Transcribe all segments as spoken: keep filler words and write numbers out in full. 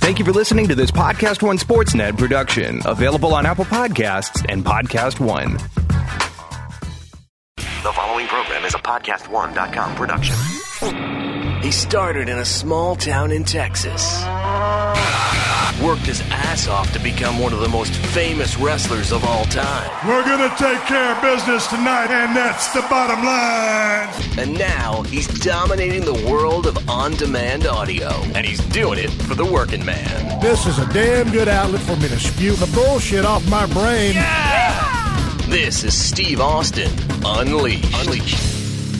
Thank you for listening to this Podcast One Sportsnet production, available on Apple Podcasts and Podcast One. The following program is a podcast one dot com production. He started in a small town in Texas. Worked his ass off to become one of the most famous wrestlers of all time. We're going to take care of business tonight, and that's the bottom line. And now he's dominating the world of on-demand audio. And he's doing it for the working man. This is a damn good outlet for me to spew the bullshit off my brain. Yeah! This is Steve Austin, Unleashed. Unleashed.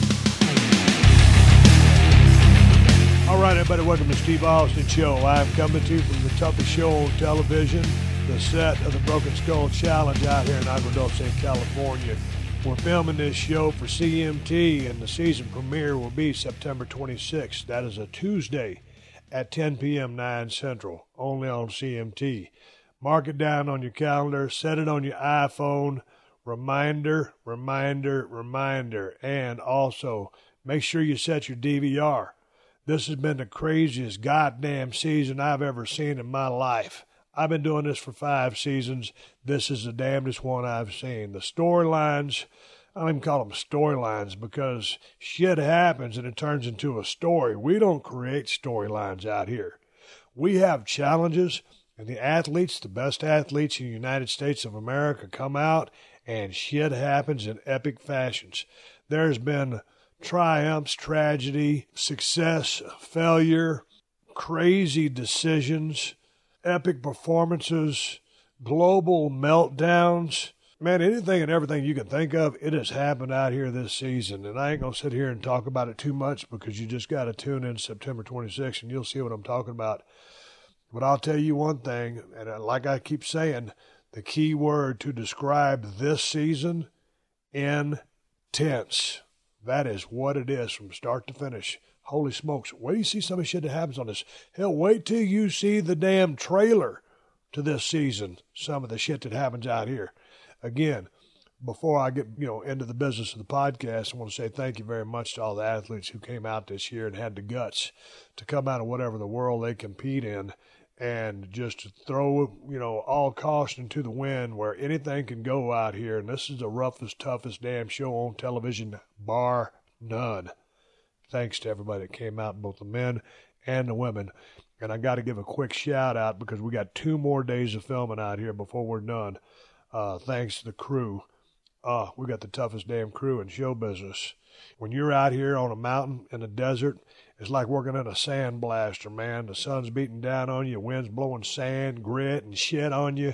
All right, everybody, welcome to Steve Austin Show. I'm coming to you from the toughest show on television, the set of the Broken Skull Challenge out here in Agua Dulce, California. We're filming this show for C M T, and the season premiere will be September twenty-sixth. That is a Tuesday at ten p.m. nine Central, only on C M T. Mark it down on your calendar, set it on your iPhone. Reminder, reminder, reminder. And also, make sure you set your D V R. This has been the craziest goddamn season I've ever seen in my life. I've been doing this for five seasons. This is the damnedest one I've seen. The storylines, I don't even call them storylines because shit happens and it turns into a story. We don't create storylines out here. We have challenges, and the athletes, the best athletes in the United States of America, come out and shit happens in epic fashions. There's been triumphs, tragedy, success, failure, crazy decisions, epic performances, global meltdowns. Man, anything and everything you can think of, it has happened out here this season. And I ain't going to sit here and talk about it too much because you just got to tune in September twenty-sixth and you'll see what I'm talking about. But I'll tell you one thing, and like I keep saying, the key word to describe this season, intense. That is what it is from start to finish. Holy smokes. Wait till you see some of the shit that happens on this. Hell, wait till you see the damn trailer to this season, some of the shit that happens out here. Again, before I get, you know, into the business of the podcast, I want to say thank you very much to all the athletes who came out this year and had the guts to come out of whatever the world they compete in and just to throw, you know, all caution to the wind where anything can go out here. And this is the roughest, toughest damn show on television, bar none. Thanks to everybody that came out, both the men and the women. And I got to give a quick shout out because we got two more days of filming out here before we're done. Uh, thanks to the crew. Uh, we got the toughest damn crew in show business. When you're out here on a mountain in the desert, it's like working in a sand blaster, man. The sun's beating down on you, wind's blowing sand, grit, and shit on you.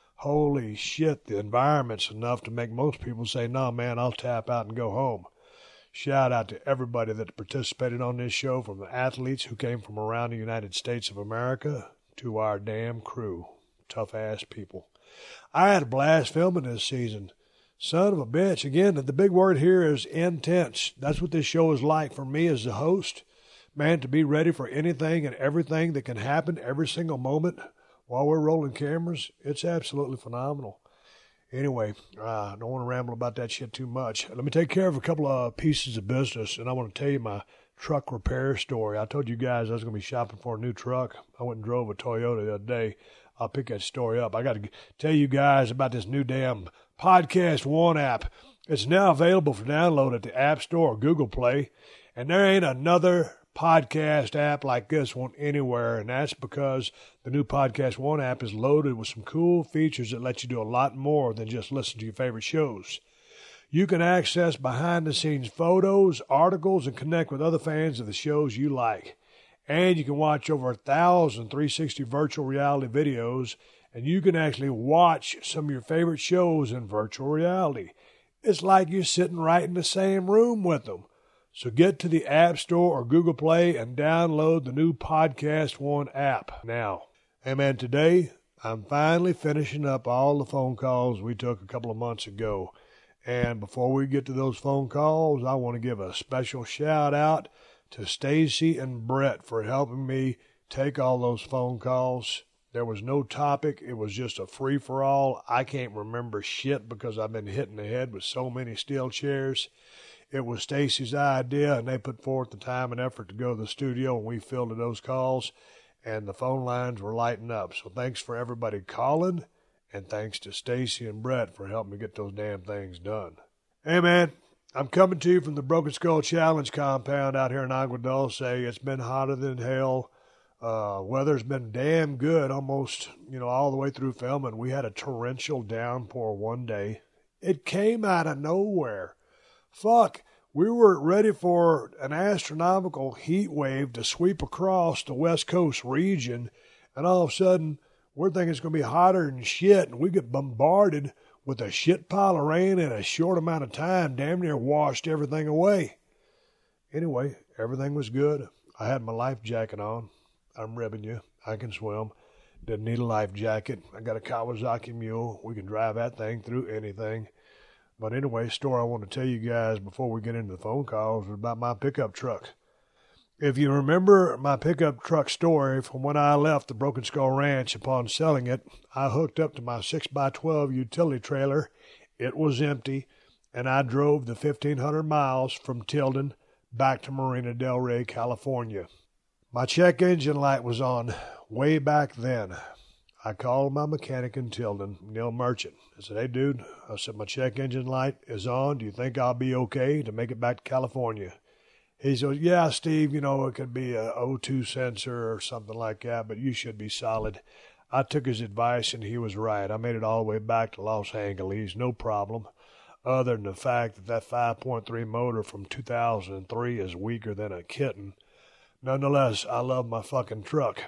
Holy shit, the environment's enough to make most people say, no, man, I'll tap out and go home. Shout out to everybody that participated on this show, from the athletes who came from around the United States of America to our damn crew. Tough-ass people. I had a blast filming this season. Son of a bitch. Again, the big word here is intense. That's what this show is like for me as the host. Man, to be ready for anything and everything that can happen every single moment while we're rolling cameras, it's absolutely phenomenal. Anyway, I uh, don't want to ramble about that shit too much. Let me take care of a couple of pieces of business, and I want to tell you my truck repair story. I told you guys I was going to be shopping for a new truck. I went and drove a Toyota the other day. I'll pick that story up. I got to tell you guys about this new damn Podcast One app. It's now available for download at the App Store or Google Play, and there ain't another podcast app like this one anywhere, and that's because the new Podcast One app is loaded with some cool features that let you do a lot more than just listen to your favorite shows. You can access behind-the-scenes photos, articles, and connect with other fans of the shows you like. And you can watch over a thousand three sixty virtual reality videos, and you can actually watch some of your favorite shows in virtual reality. It's like you're sitting right in the same room with them. So get to the App Store or Google Play and download the new Podcast One app now. Hey man, today I'm finally finishing up all the phone calls we took a couple of months ago. And before we get to those phone calls, I want to give a special shout out to Stacy and Brett for helping me take all those phone calls. There was no topic. It was just a free-for-all. I can't remember shit because I've been hitting the head with so many steel chairs. It was Stacy's idea, and they put forth the time and effort to go to the studio, and we fielded those calls. and the phone lines were lighting up. So thanks for everybody calling, and thanks to Stacy and Brett for helping me get those damn things done. Hey, man, I'm coming to you from the Broken Skull Challenge compound out here in Agua Dulce. It's been hotter than hell. Uh, weather's been damn good almost, you know, all the way through filming. We had a torrential downpour one day. It came out of nowhere. Fuck, we were ready for an astronomical heat wave to sweep across the West Coast region, and all of a sudden, we're thinking it's going to be hotter than shit, and we get bombarded with a shit pile of rain in a short amount of time, damn near washed everything away. Anyway, everything was good. I had my life jacket on. I'm ribbing you. I can swim. Didn't need a life jacket. I got a Kawasaki Mule. We can drive that thing through anything. But anyway, story I want to tell you guys before we get into the phone calls is about my pickup truck. If you remember my pickup truck story from when I left the Broken Skull Ranch upon selling it, I hooked up to my six by twelve utility trailer. It was empty, and I drove the fifteen hundred miles from Tilden back to Marina Del Rey, California. My check engine light was on way back then. I called my mechanic in Tilden, Neil Merchant. I said, hey, dude, I said, my check engine light is on. Do you think I'll be okay to make it back to California? He said, yeah, Steve, you know, it could be a O two sensor or something like that, but you should be solid. I took his advice, and he was right. I made it all the way back to Los Angeles, no problem, other than the fact that that five point three motor from two thousand three is weaker than a kitten. Nonetheless, I love my fucking truck.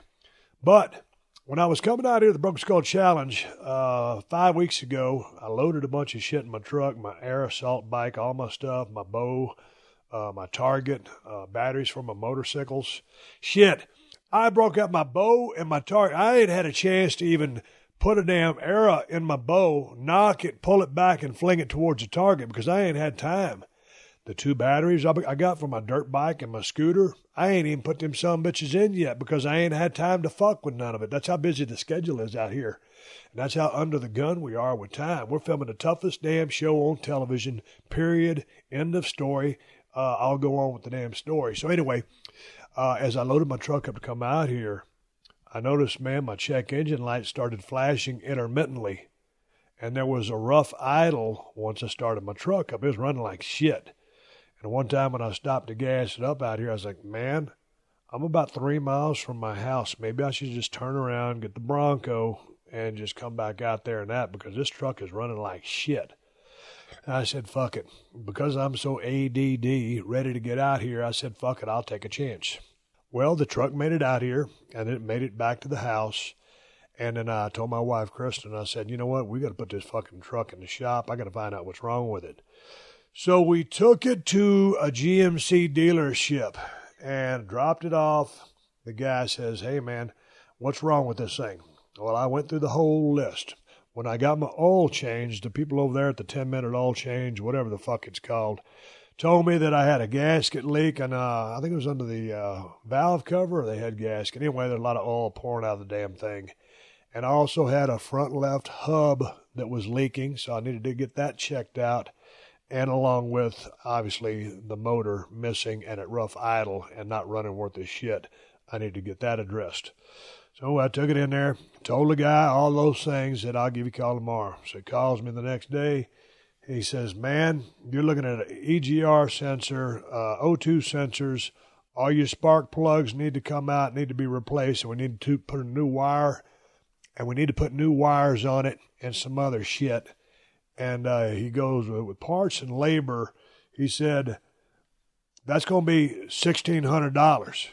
But when I was coming out here to the Broken Skull Challenge uh, five weeks ago, I loaded a bunch of shit in my truck, my air assault bike, all my stuff, my bow, uh, my target, uh, batteries for my motorcycles. Shit, I broke out my bow and my target. I ain't had a chance to even put a damn arrow in my bow, knock it, pull it back, and fling it towards the target because I ain't had time. The two batteries I got for my dirt bike and my scooter, I ain't even put them some bitches in yet because I ain't had time to fuck with none of it. That's how busy the schedule is out here. And that's how under the gun we are with time. We're filming the toughest damn show on television, period, end of story. Uh, I'll go on with the damn story. So anyway, uh, as I loaded my truck up to come out here, I noticed, man, my check engine light started flashing intermittently. And there was a rough idle once I started my truck up. It was running like shit. And one time when I stopped to gas it up out here, I was like, man, I'm about three miles from my house. Maybe I should just turn around, get the Bronco, and just come back out there and that because this truck is running like shit. And I said, fuck it. Because I'm so A D D, ready to get out here, I said, fuck it, I'll take a chance. Well, the truck made it out here, and it made it back to the house. And then I told my wife, Kristen, I said, you know what, we got to put this fucking truck in the shop. I got to find out what's wrong with it. So we took it to a G M C dealership and dropped it off. The guy says, hey, man, what's wrong with this thing? Well, I went through the whole list. When I got my oil changed, the people over there at the ten-minute oil change, whatever the fuck it's called, told me that I had a gasket leak, and uh, I think it was under the uh, valve cover or the head gasket. Anyway, there's a lot of oil pouring out of the damn thing. And I also had a front left hub that was leaking, so I needed to get that checked out. And along with, obviously, the motor missing and at rough idle and not running worth a shit, I need to get that addressed. So I took it in there, told the guy all those things, said, I'll give you a call tomorrow. So he calls me the next day. He says, man, you're looking at an E G R sensor, uh, O two sensors. All your spark plugs need to come out, need to be replaced, and we need to put a new wire, and we need to put new wires on it and some other shit. And uh, he goes, with parts and labor, he said, that's going to be sixteen hundred dollars.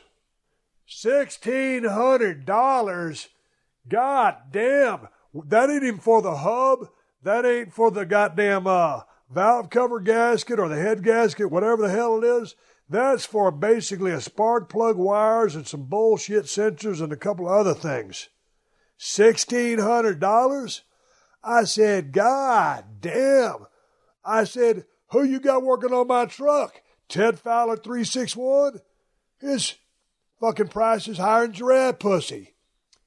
sixteen hundred dollars? God damn. That ain't even for the hub. That ain't for the goddamn uh, valve cover gasket or the head gasket, whatever the hell it is. That's for basically a spark plug wires and some bullshit sensors and a couple of other things. sixteen hundred dollars? I said, God damn. I said, who you got working on my truck? Ted Fowler three six one? His fucking price is higher than giraffe pussy.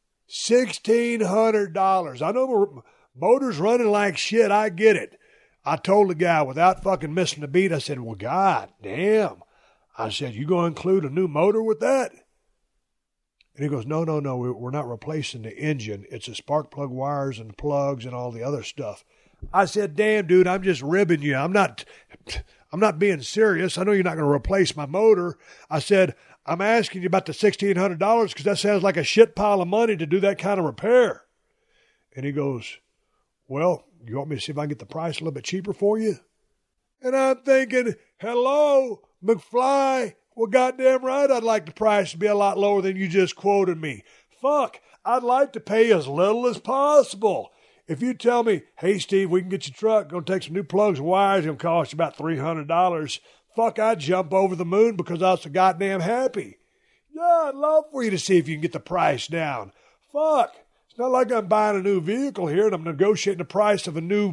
sixteen hundred dollars. I know my motor's running like shit. I get it. I told the guy without fucking missing a beat, I said, well, God damn. I said, you going to include a new motor with that? And he goes, no, no, no, we're not replacing the engine. It's the spark plug wires and plugs and all the other stuff. I said, damn, dude, I'm just ribbing you. I'm not, I'm not being serious. I know you're not going to replace my motor. I said, I'm asking you about the sixteen hundred dollars because that sounds like a shit pile of money to do that kind of repair. And he goes, well, you want me to see if I can get the price a little bit cheaper for you? And I'm thinking, hello, McFly. Well, goddamn right, I'd like the price to be a lot lower than you just quoted me. Fuck, I'd like to pay as little as possible. If you tell me, hey, Steve, we can get your truck, going to take some new plugs and wires, going to cost you about three hundred dollars, fuck, I'd jump over the moon because I was so goddamn happy. Yeah, I'd love for you to see if you can get the price down. Fuck, it's not like I'm buying a new vehicle here and I'm negotiating the price of a new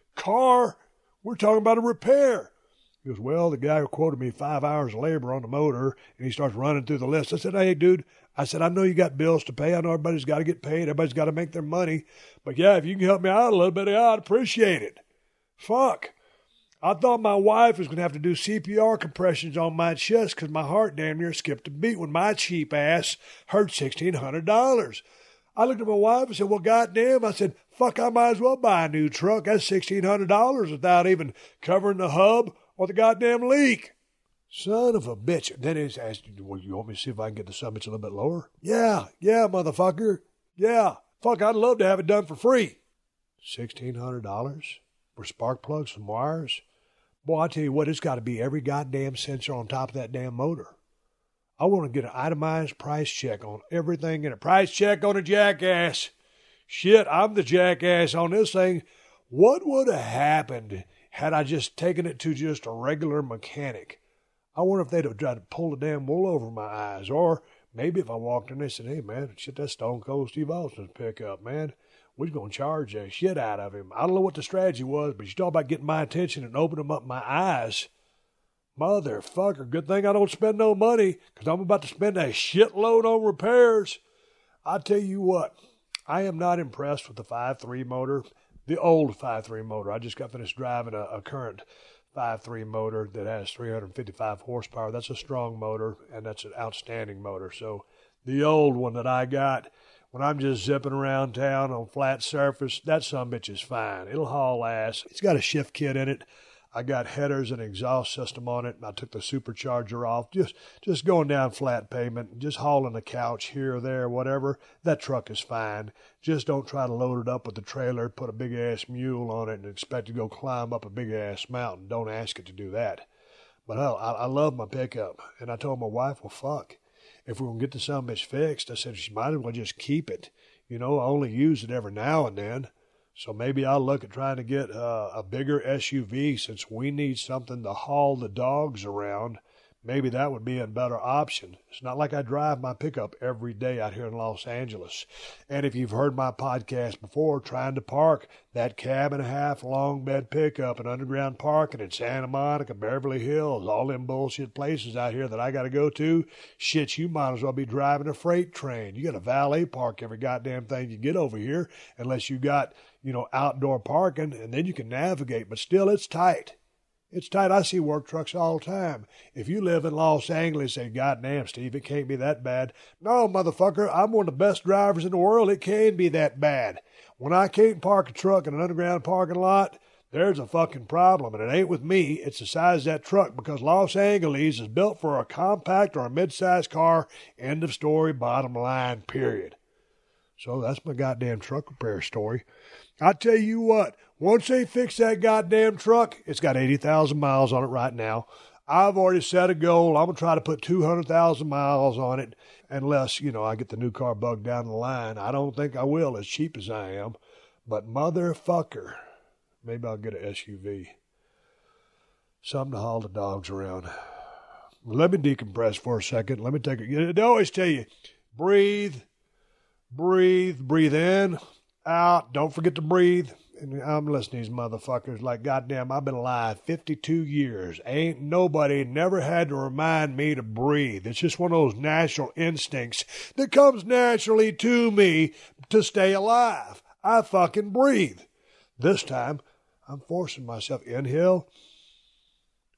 car. We're talking about a repair. He goes, well, the guy who quoted me five hours of labor on the motor, and he starts running through the list. I said, hey, dude, I said, I know you got bills to pay. I know everybody's got to get paid. Everybody's got to make their money. But, yeah, if you can help me out a little bit, I'd appreciate it. Fuck. I thought my wife was going to have to do C P R compressions on my chest because my heart damn near skipped a beat when my cheap ass heard sixteen hundred dollars. I looked at my wife and said, well, goddamn. I said, fuck, I might as well buy a new truck. That's sixteen hundred dollars without even covering the hub or the goddamn leak. Son of a bitch. Then he asked, well, you want me to see if I can get the summits a little bit lower? Yeah, yeah, motherfucker. Yeah. Fuck, I'd love to have it done for free. sixteen hundred dollars for spark plugs and wires? Boy, I tell you what, it's got to be every goddamn sensor on top of that damn motor. I want to get an itemized price check on everything in it. Price check on a jackass. Shit, I'm the jackass on this thing. What would have happened had I just taken it to just a regular mechanic? I wonder if they'd have tried to pull the damn wool over my eyes. Or maybe if I walked in there and said, hey, man, shit, that's Stone Cold Steve Austin's pickup, man. We're going to charge that shit out of him. I don't know what the strategy was, but you talk about getting my attention and opening up my eyes. Motherfucker, good thing I don't spend no money because I'm about to spend a shitload on repairs. I tell you what, I am not impressed with the five three motor, the old five three motor. I just got finished driving a, a current five three motor that has three hundred fifty-five horsepower. That's a strong motor, and that's an outstanding motor. So the old one that I got, when I'm just zipping around town on flat surface, that sumbitch is fine. It'll haul ass. It's got a shift kit in it. I got headers and exhaust system on it, and I took the supercharger off. Just just going down flat pavement, just hauling a couch here or there, whatever. That truck is fine. Just don't try to load it up with the trailer, put a big-ass mule on it, and expect to go climb up a big-ass mountain. Don't ask it to do that. But hell, I, I love my pickup. And I told my wife, well, fuck, if we're going to get the sumbitch fixed, I said she might as well just keep it. You know, I only use it every now and then. So maybe I'll look at trying to get uh, a bigger S U V since we need something to haul the dogs around. Maybe that would be a better option. It's not like I drive my pickup every day out here in Los Angeles. And if you've heard my podcast before, trying to park that cab and a half long bed pickup in underground parking in Santa Monica, Beverly Hills, all them bullshit places out here that I got to go to, shit, you might as well be driving a freight train. You got to valet park every goddamn thing you get over here unless you got, you know, outdoor parking, and then you can navigate. But still, it's tight. It's tight. I see work trucks all the time. If you live in Los Angeles, say, goddamn, Steve, it can't be that bad. No, motherfucker, I'm one of the best drivers in the world. It can be that bad. When I can't park a truck in an underground parking lot, there's a fucking problem, and it ain't with me. It's the size of that truck, because Los Angeles is built for a compact or a mid-sized car. End of story, bottom line, period. So that's my goddamn truck repair story. I tell you what, once they fix that goddamn truck, it's got eighty thousand miles on it right now. I've already set a goal. I'm going to try to put two hundred thousand miles on it unless, you know, I get the new car bug down the line. I don't think I will, as cheap as I am. But motherfucker, maybe I'll get an S U V. Something to haul the dogs around. Let me decompress for a second. Let me take a... They always tell you, breathe, breathe, breathe in, out. Don't forget to breathe. And I'm listening to these motherfuckers like, goddamn, I've been alive fifty-two years. Ain't nobody never had to remind me to breathe. It's just one of those natural instincts that comes naturally to me to stay alive. I fucking breathe. This time, I'm forcing myself. Inhale,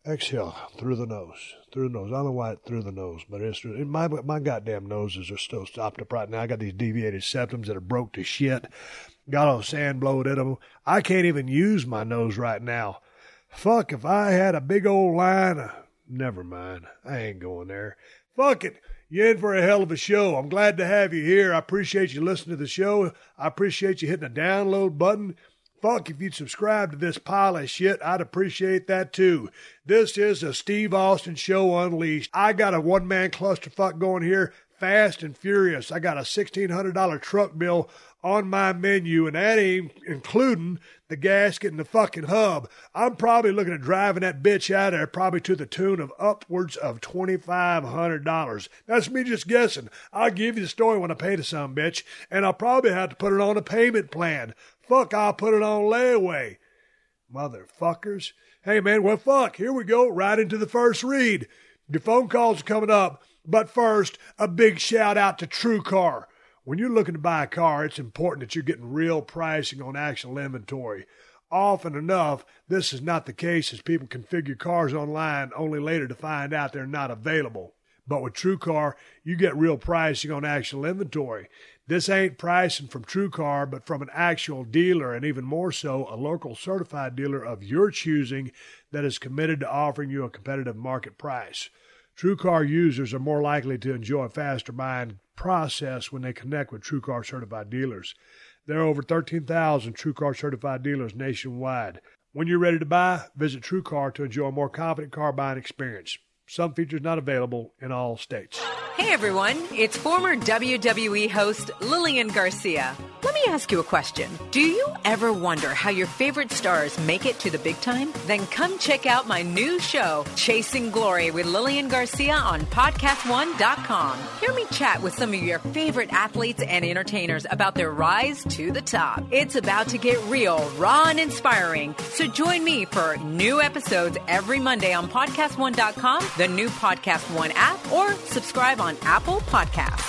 Exhale through the nose, through the nose. I don't know why it's through the nose, but it's through. My, my goddamn noses are still stopped up right now. I got these deviated septums that are broke to shit. Got all the sand blowed in them. I can't even use my nose right now. Fuck, if I had a big old line of, never mind. I ain't going there. Fuck it. You're in for a hell of a show. I'm glad to have you here. I appreciate you listening to the show. I appreciate you hitting the download button. Fuck, if you'd subscribe to this pile of shit, I'd appreciate that too. This is a Steve Austin Show Unleashed. I got a one-man clusterfuck going here, fast and furious. I got a sixteen hundred dollars truck bill on my menu, and that ain't including the gasket and the fucking hub. I'm probably looking at driving that bitch out of there probably to the tune of upwards of twenty-five hundred dollars. That's me just guessing. I'll give you the story when I pay the some bitch, and I'll probably have to put it on a payment plan. Fuck, I'll put it on layaway. Motherfuckers. Hey, man, well, fuck. Here we go, right into the first read. Your phone calls are coming up. But first, a big shout out to TrueCar. When you're looking to buy a car, it's important that you're getting real pricing on actual inventory. Often enough, this is not the case as people configure cars online only later to find out they're not available. But with TrueCar, you get real pricing on actual inventory. This ain't pricing from TrueCar, but from an actual dealer, and even more so, a local certified dealer of your choosing that is committed to offering you a competitive market price. TrueCar users are more likely to enjoy a faster buying process when they connect with TrueCar certified dealers. There are over thirteen thousand TrueCar certified dealers nationwide. When you're ready to buy, visit TrueCar to enjoy a more confident car buying experience. Some features not available in all states. Hey everyone, it's former W W E host Lillian Garcia. Let me ask you a question. Do you ever wonder how your favorite stars make it to the big time? Then come check out my new show, Chasing Glory with Lillian Garcia on podcast one dot com. Hear me chat with some of your favorite athletes and entertainers about their rise to the top. It's about to get real, raw, and inspiring. So join me for new episodes every Monday on podcast one dot com, the new Podcast One app, or subscribe on Apple Podcasts.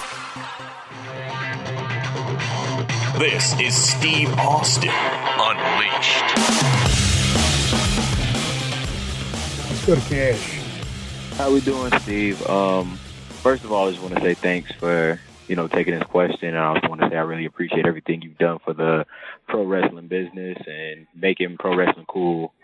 This is Steve Austin Unleashed. Let's go to Cash. How we doing, Steve? Um, first of all, I just want to say thanks for, you know, taking this question. And I also want to say I really appreciate everything you've done for the pro wrestling business and making pro wrestling cool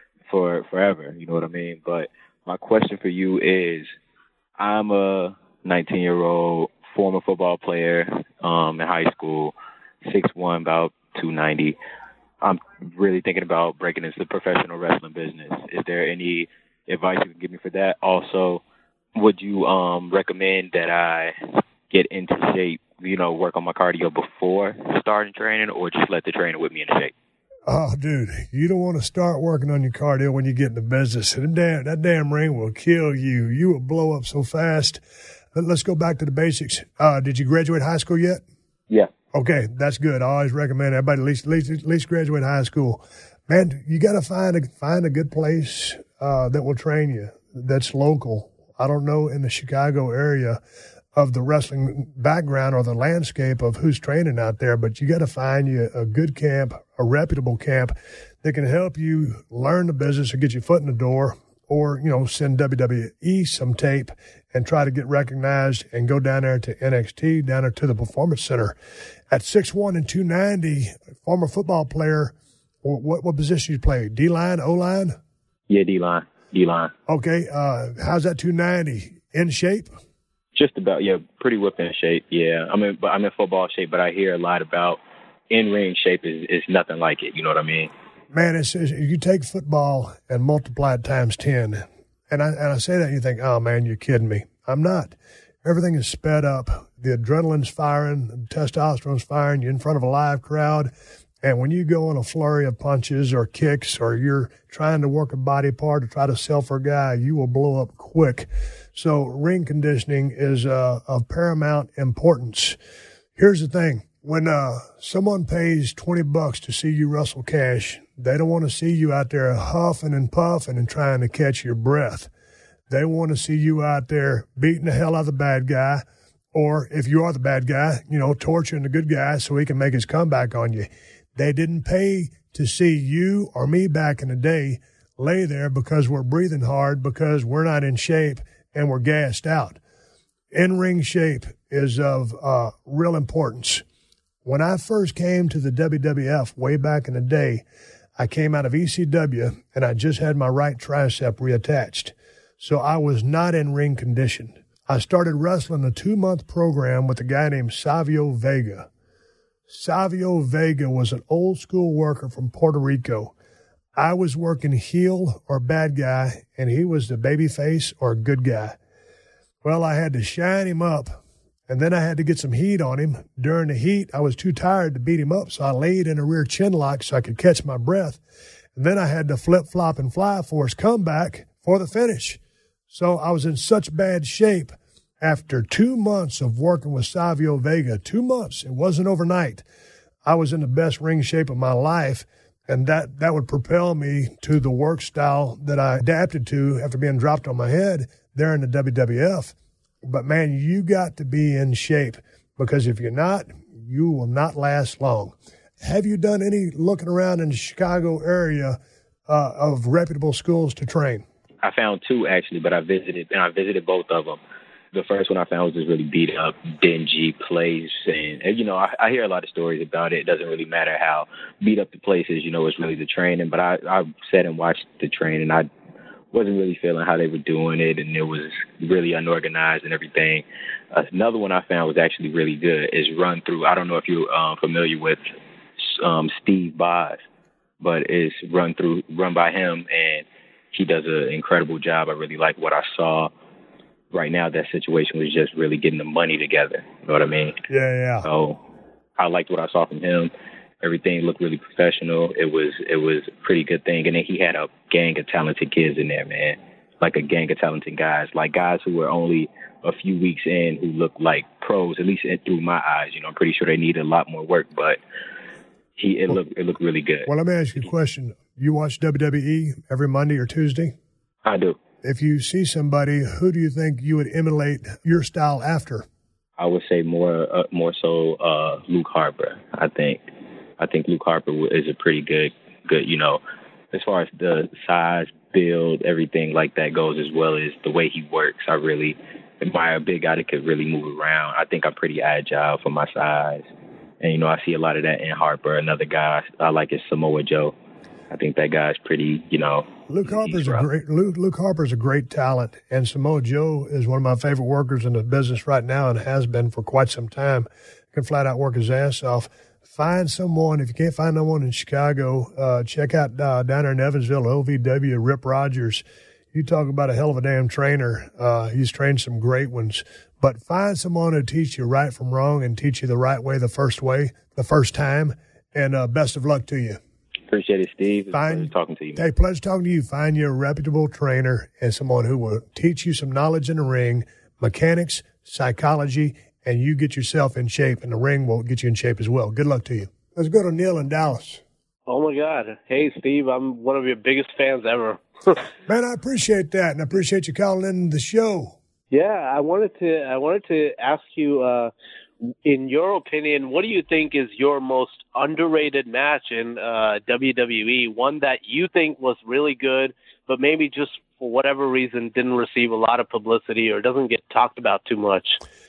for forever. You know what I mean? But my question for you is, I'm a nineteen-year-old former football player um, in high school, six one, about two ninety. I'm really thinking about breaking into the professional wrestling business. Is there any advice you can give me for that? Also, would you um, recommend that I get into shape, you know, work on my cardio before starting training, or just let the trainer whip me into shape? Oh, dude, you don't want to start working on your cardio when you get in the business. That damn, that damn ring will kill you. You will blow up so fast. Let's go back to the basics. Uh, did you graduate high school yet? Yeah. Okay, that's good. I always recommend everybody at least, at least, at least graduate high school. Man, you got to find a, find a good place uh, that will train you, that's local. I don't know in the Chicago area of the wrestling background or the landscape of who's training out there, but you got to find you a good camp, a reputable camp that can help you learn the business or get your foot in the door, or, you know, send W W E some tape and try to get recognized and go down there to N X T, down there to the Performance Center. At six one and two ninety, former football player, what what position you play? D-line, O-line? Yeah, D-line, D-line. Okay, uh, how's that two ninety? In shape? Just about, yeah, pretty whipping shape, yeah. I'm in, but I'm in football shape, but I hear a lot about in-ring shape is, is nothing like it, you know what I mean? Man, it's, it's, you take football and multiply it times ten, and I, and I say that and you think, oh, man, you're kidding me. I'm not. Everything is sped up. The adrenaline's firing, the testosterone's firing. You're in front of a live crowd, and when you go in a flurry of punches or kicks, or you're trying to work a body part to try to sell for a guy, you will blow up quick. So ring conditioning is uh, of paramount importance. Here's the thing. When uh, someone pays twenty bucks to see you wrestle Cash, they don't want to see you out there huffing and puffing and trying to catch your breath. They want to see you out there beating the hell out of the bad guy, or if you are the bad guy, you know, torturing the good guy so he can make his comeback on you. They didn't pay to see you or me back in the day lay there because we're breathing hard, because we're not in shape and we're gassed out. In-ring shape is of uh, real importance. When I first came to the W W F way back in the day, I came out of E C W and I just had my right tricep reattached. So I was not in ring condition. I started wrestling a two-month program with a guy named Savio Vega. Savio Vega was an old-school worker from Puerto Rico. I was working heel or bad guy, and he was the baby face or good guy. Well, I had to shine him up, and then I had to get some heat on him. During the heat, I was too tired to beat him up, so I laid in a rear chin lock so I could catch my breath. And then I had to flip-flop and fly for his comeback for the finish. So I was in such bad shape after two months of working with Savio Vega. Two months. It wasn't overnight. I was in the best ring shape of my life, and that, that would propel me to the work style that I adapted to after being dropped on my head there in the W W F. But, man, you got to be in shape, because if you're not, you will not last long. Have you done any looking around in the Chicago area uh, of reputable schools to train? I found two, actually, but I visited, and I visited both of them. The first one I found was just really beat up, dingy place. And, and you know, I, I hear a lot of stories about it. It doesn't really matter how beat up the place is, you know, it's really the training. But I, I sat and watched the training. I wasn't really feeling how they were doing it, and it was really unorganized and everything. Uh, another one I found was actually really good is Run Through. I don't know if you're uh, familiar with um, Steve Boz, but it's Run Through, run by him, and he does an incredible job. I really like what I saw. Right now, that situation was just really getting the money together. You know what I mean? Yeah, yeah. So I liked what I saw from him. Everything looked really professional. It was it was a pretty good thing. And then he had a gang of talented kids in there, man. Like a gang of talented guys, like guys who were only a few weeks in who looked like pros, at least through my eyes. You know, I'm pretty sure they needed a lot more work, but he it looked it looked really good. Well, let me ask you a question. You watch W W E every Monday or Tuesday? I do. If you see somebody, who do you think you would emulate your style after? I would say more uh, more so uh, Luke Harper. I think I think Luke Harper is a pretty good good. You know, as far as the size, build, everything like that goes, as well as the way he works. I really admire a big guy that could really move around. I think I'm pretty agile for my size, and you know I see a lot of that in Harper. Another guy I like is Samoa Joe. I think that guy's pretty, you know. Luke Harper's a great Luke, Luke Harper's a great talent, and Samoa Joe is one of my favorite workers in the business right now, and has been for quite some time. Can flat out work his ass off. Find someone, if you can't find no one in Chicago, uh, check out uh, down there in Evansville, O V W, Rip Rogers. You talk about a hell of a damn trainer. Uh, he's trained some great ones. But find someone to teach you right from wrong and teach you the right way the first way, the first time, and uh, best of luck to you. Appreciate it, Steve. It's Find, a pleasure talking to you. Hey, pleasure talking to you. Find you a reputable trainer and someone who will teach you some knowledge in the ring, mechanics, psychology, and you get yourself in shape, and the ring will get you in shape as well. Good luck to you. Let's go to Neil in Dallas. Oh, my God. Hey, Steve, I'm one of your biggest fans ever. Man, I appreciate that, and I appreciate you calling in the show. Yeah, I wanted to I wanted to ask you, uh, in your opinion, what do you think is your most underrated match in uh, W W E? One that you think was really good, but maybe just for whatever reason didn't receive a lot of publicity or doesn't get talked about too much?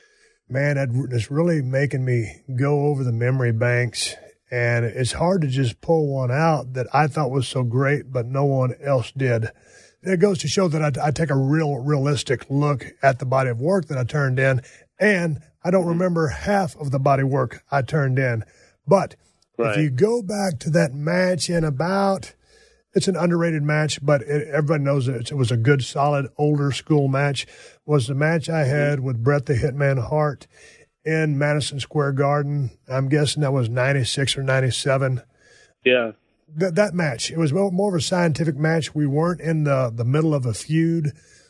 Man, that's really making me go over the memory banks, and it's hard to just pull one out that I thought was so great, but no one else did. It goes to show that I, I take a real realistic look at the body of work that I turned in, and I don't remember half of the body work I turned in. But right. If you go back to that match in about, it's an underrated match, but it, everybody knows that it was a good, solid, older school match, was the match I had with Bret the Hitman Hart in Madison Square Garden. I'm guessing that was ninety-six or ninety-seven. Yeah. That, that match, it was more of a scientific match. We weren't in the, the middle of a feud.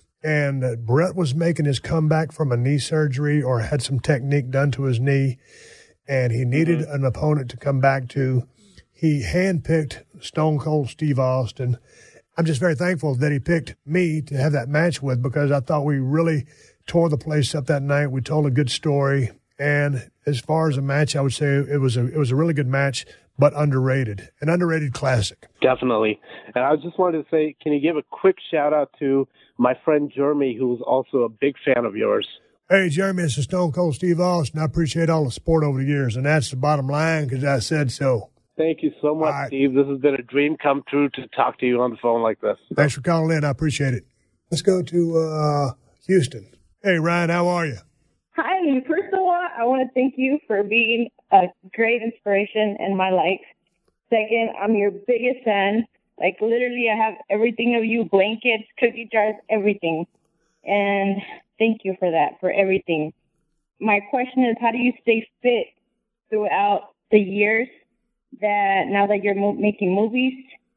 And uh, Bret was making his comeback from a knee surgery or had some technique done to his knee, and he needed mm-hmm. an opponent to come back to. He handpicked Stone Cold Steve Austin. I'm just very thankful that he picked me to have that match with, because I thought we really tore the place up that night. We told a good story, And as far as a match, I would say it was a it was a really good match, but underrated, an underrated classic. Definitely. And I just wanted to say, can you give a quick shout out to my friend Jeremy, who's also a big fan of yours? Hey, Jeremy, it's Stone Cold Steve Austin. I appreciate all the support over the years, and that's the bottom line because I said so. Thank you so much, right. Steve. This has been a dream come true to talk to you on the phone like this. Thanks for calling in. I appreciate it. Let's go to uh, Houston. Hey, Ryan, how are you? Hi. First of all, I want to thank you for being a great inspiration in my life. Second, I'm your biggest fan. Like, literally, I have everything of you, blankets, cookie jars, everything. And thank you for that, for everything. My question is, how do you stay fit throughout the years that now that you're mo- making movies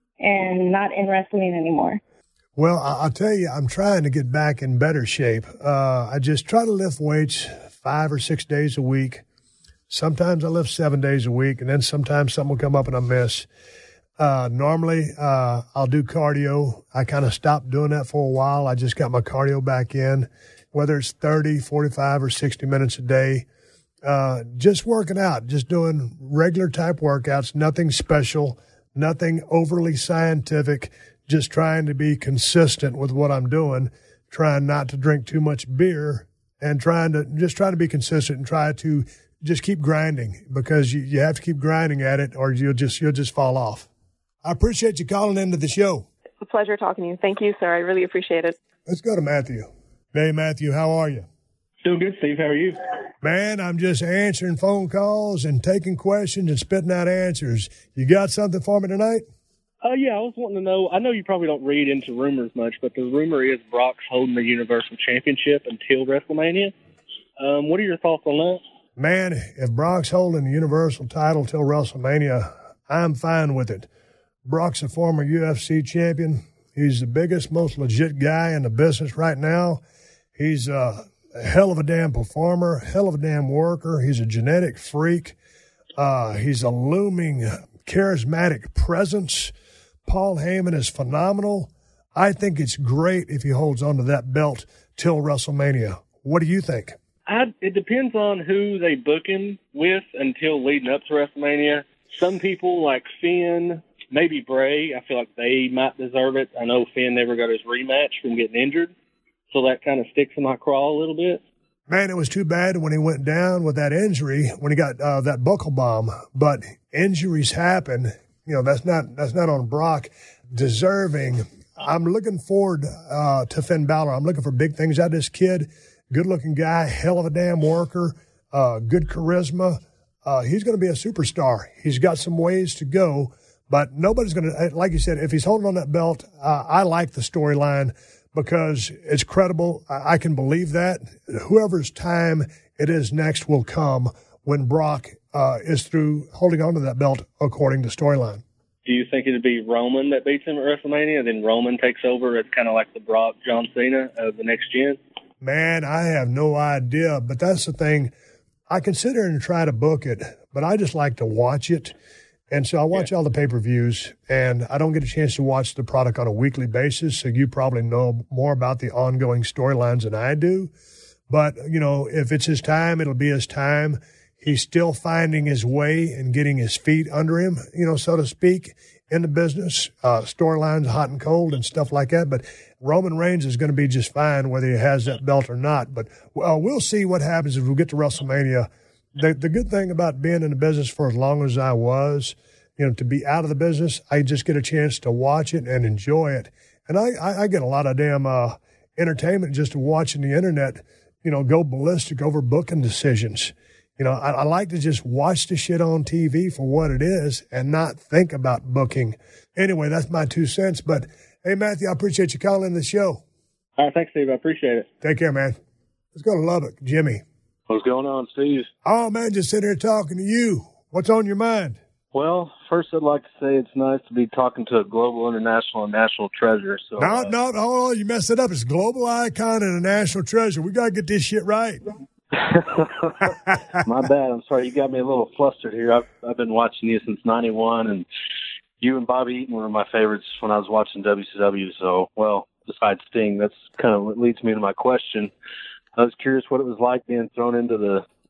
and not in wrestling anymore? Well, I'll tell you, I'm trying to get back in better shape. Uh, I just try to lift weights five or six days a week. Sometimes I lift seven days a week, and then sometimes something will come up and I miss. Uh, normally, uh, I'll do cardio. I kind of stopped doing that for a while. I just got my cardio back in, whether it's thirty, forty-five, or sixty minutes a day. Uh, just working out, just doing regular type workouts, nothing special, nothing overly scientific, just trying to be consistent with what I'm doing, trying not to drink too much beer, and trying to just try to be consistent and try to just keep grinding because you, you have to keep grinding at it or you'll just you'll just fall off. I appreciate you calling into the show. It's a pleasure talking to you. Thank you, sir. I really appreciate it. Let's go to Matthew. Hey, Matthew, how are you? Doing good, Steve. How are you? Man, I'm just answering phone calls and taking questions and spitting out answers. You got something for me tonight? Uh, yeah, I was wanting to know, I know you probably don't read into rumors much, but the rumor is Brock's holding the Universal Championship until WrestleMania. Um, what are your thoughts on that? Man, if Brock's holding the Universal title till WrestleMania, I'm fine with it. Brock's a former U F C champion. He's the biggest, most legit guy in the business right now. He's a hell of a damn performer, hell of a damn worker. He's a genetic freak. Uh, he's a looming, charismatic presence. Paul Heyman is phenomenal. I think it's great if he holds on to that belt till WrestleMania. What do you think? I, it depends on who they book him with until leading up to WrestleMania. Some people like Finn, maybe Bray, I feel like they might deserve it. I know Finn never got his rematch from getting injured, so that kind of sticks in my craw a little bit. Man, it was too bad when he went down with that injury, when he got uh, that buckle bomb. But injuries happen. You know, that's not that's not on Brock. Deserving. I'm looking forward uh, to Finn Balor. I'm looking for big things out of this kid. Good-looking guy, hell of a damn worker, uh, good charisma. Uh, he's going to be a superstar. He's got some ways to go, but nobody's going to, like you said, if he's holding on that belt, uh, I like the storyline because it's credible. I, I can believe that. Whoever's time it is next will come when Brock uh, is through holding on to that belt according to storyline. Do you think it'd be Roman that beats him at WrestleMania, then Roman takes over as kind of like the Brock John Cena of the next gen? Man, I have no idea, but that's the thing. I consider and try to book it, but I just like to watch it. And so I watch yeah. all the pay-per-views, and I don't get a chance to watch the product on a weekly basis, so you probably know more about the ongoing storylines than I do. But, you know, if it's his time, it'll be his time. He's still finding his way and getting his feet under him, you know, so to speak, in the business. Uh, storylines, hot and cold and stuff like that. But Roman Reigns is going to be just fine whether he has that belt or not. But uh, we'll see what happens if we get to WrestleMania. The, the good thing about being in the business for as long as I was, you know, to be out of the business, I just get a chance to watch it and enjoy it. And I, I, I get a lot of damn uh, entertainment just watching the internet, you know, go ballistic over booking decisions. You know, I, I like to just watch the shit on T V for what it is and not think about booking. Anyway, that's my two cents. But, hey, Matthew, I appreciate you calling the show. All right, thanks, Steve. I appreciate it. Take care, man. Let's go to Lubbock. Jimmy. What's going on, Steve? Oh, man, just sitting here talking to you. What's on your mind? Well, first I'd like to say it's nice to be talking to a global, international, and national treasure. So, no, uh, no, hold on. You messed it up. It's global icon and a national treasure. We got to get this shit right. My bad. I'm sorry. You got me a little flustered here. I've, I've been watching you since ninety-one, and you and Bobby Eaton were my favorites when I was watching W C W. So, well, besides Sting, that's kind of what leads me to my question. I was curious what it was like being thrown into the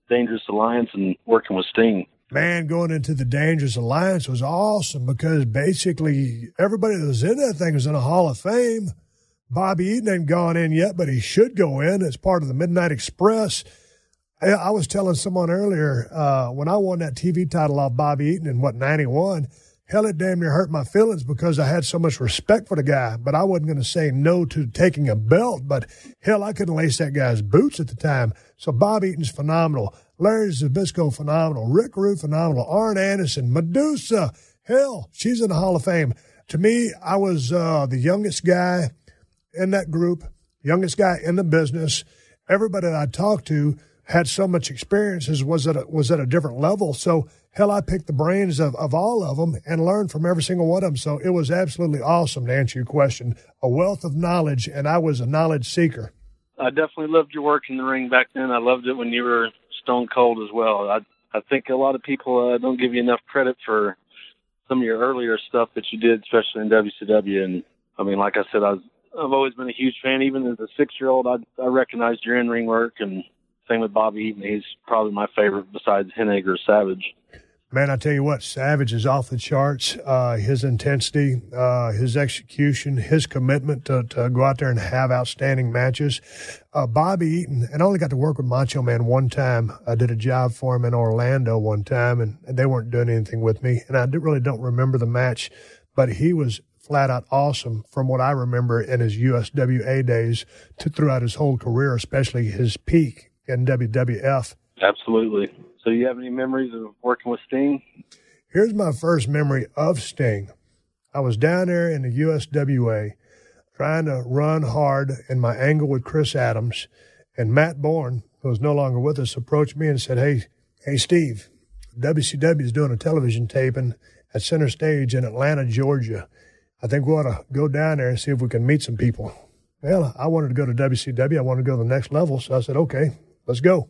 Dangerous Alliance and working with Sting. Man, going into the Dangerous Alliance was awesome because basically everybody that was in that thing was in a Hall of Fame. Bobby Eaton ain't gone in yet, but he should go in as part of the Midnight Express. I, I was telling someone earlier, uh, when I won that T V title off Bobby Eaton in, what, ninety-one, hell, it damn near hurt my feelings because I had so much respect for the guy, but I wasn't going to say no to taking a belt. But, hell, I couldn't lace that guy's boots at the time. So Bob Eaton's phenomenal. Larry Zbyszko, phenomenal. Rick Rude, phenomenal. Arn Anderson, Medusa, hell, she's in the Hall of Fame. To me, I was uh, the youngest guy in that group, youngest guy in the business. Everybody that I talked to had so much experiences, was at a, was at a different level. So, hell, I picked the brains of, of all of them and learned from every single one of them. So it was absolutely awesome, to answer your question. A wealth of knowledge, and I was a knowledge seeker. I definitely loved your work in the ring back then. I loved it when you were stone cold as well. I I think a lot of people uh, don't give you enough credit for some of your earlier stuff that you did, especially in W C W. And, I mean, like I said, I was, I've always been a huge fan. Even as a six-year-old, I, I recognized your in-ring work, and same with Bobby Eaton. He's probably my favorite besides Hennig or Savage. Man, I tell you what, Savage is off the charts. Uh, his intensity, uh, his execution, his commitment to, to go out there and have outstanding matches. Uh, Bobby Eaton, and I only got to work with Macho Man one time. I did a job for him in Orlando one time, and, and they weren't doing anything with me. And I really don't remember the match, but he was flat out awesome from what I remember in his U S W A days to throughout his whole career, especially his peak in W W F. Absolutely. So you have any memories of working with Sting? Here's my first memory of Sting. I was down there in the U S W A trying to run hard in my angle with Chris Adams, and Matt Bourne, who was no longer with us, approached me and said, hey, hey, Steve, W C W is doing a television taping at Center Stage in Atlanta, Georgia. I think we ought to go down there and see if we can meet some people. Well, I wanted to go to W C W. I wanted to go to the next level, so I said, okay, let's go.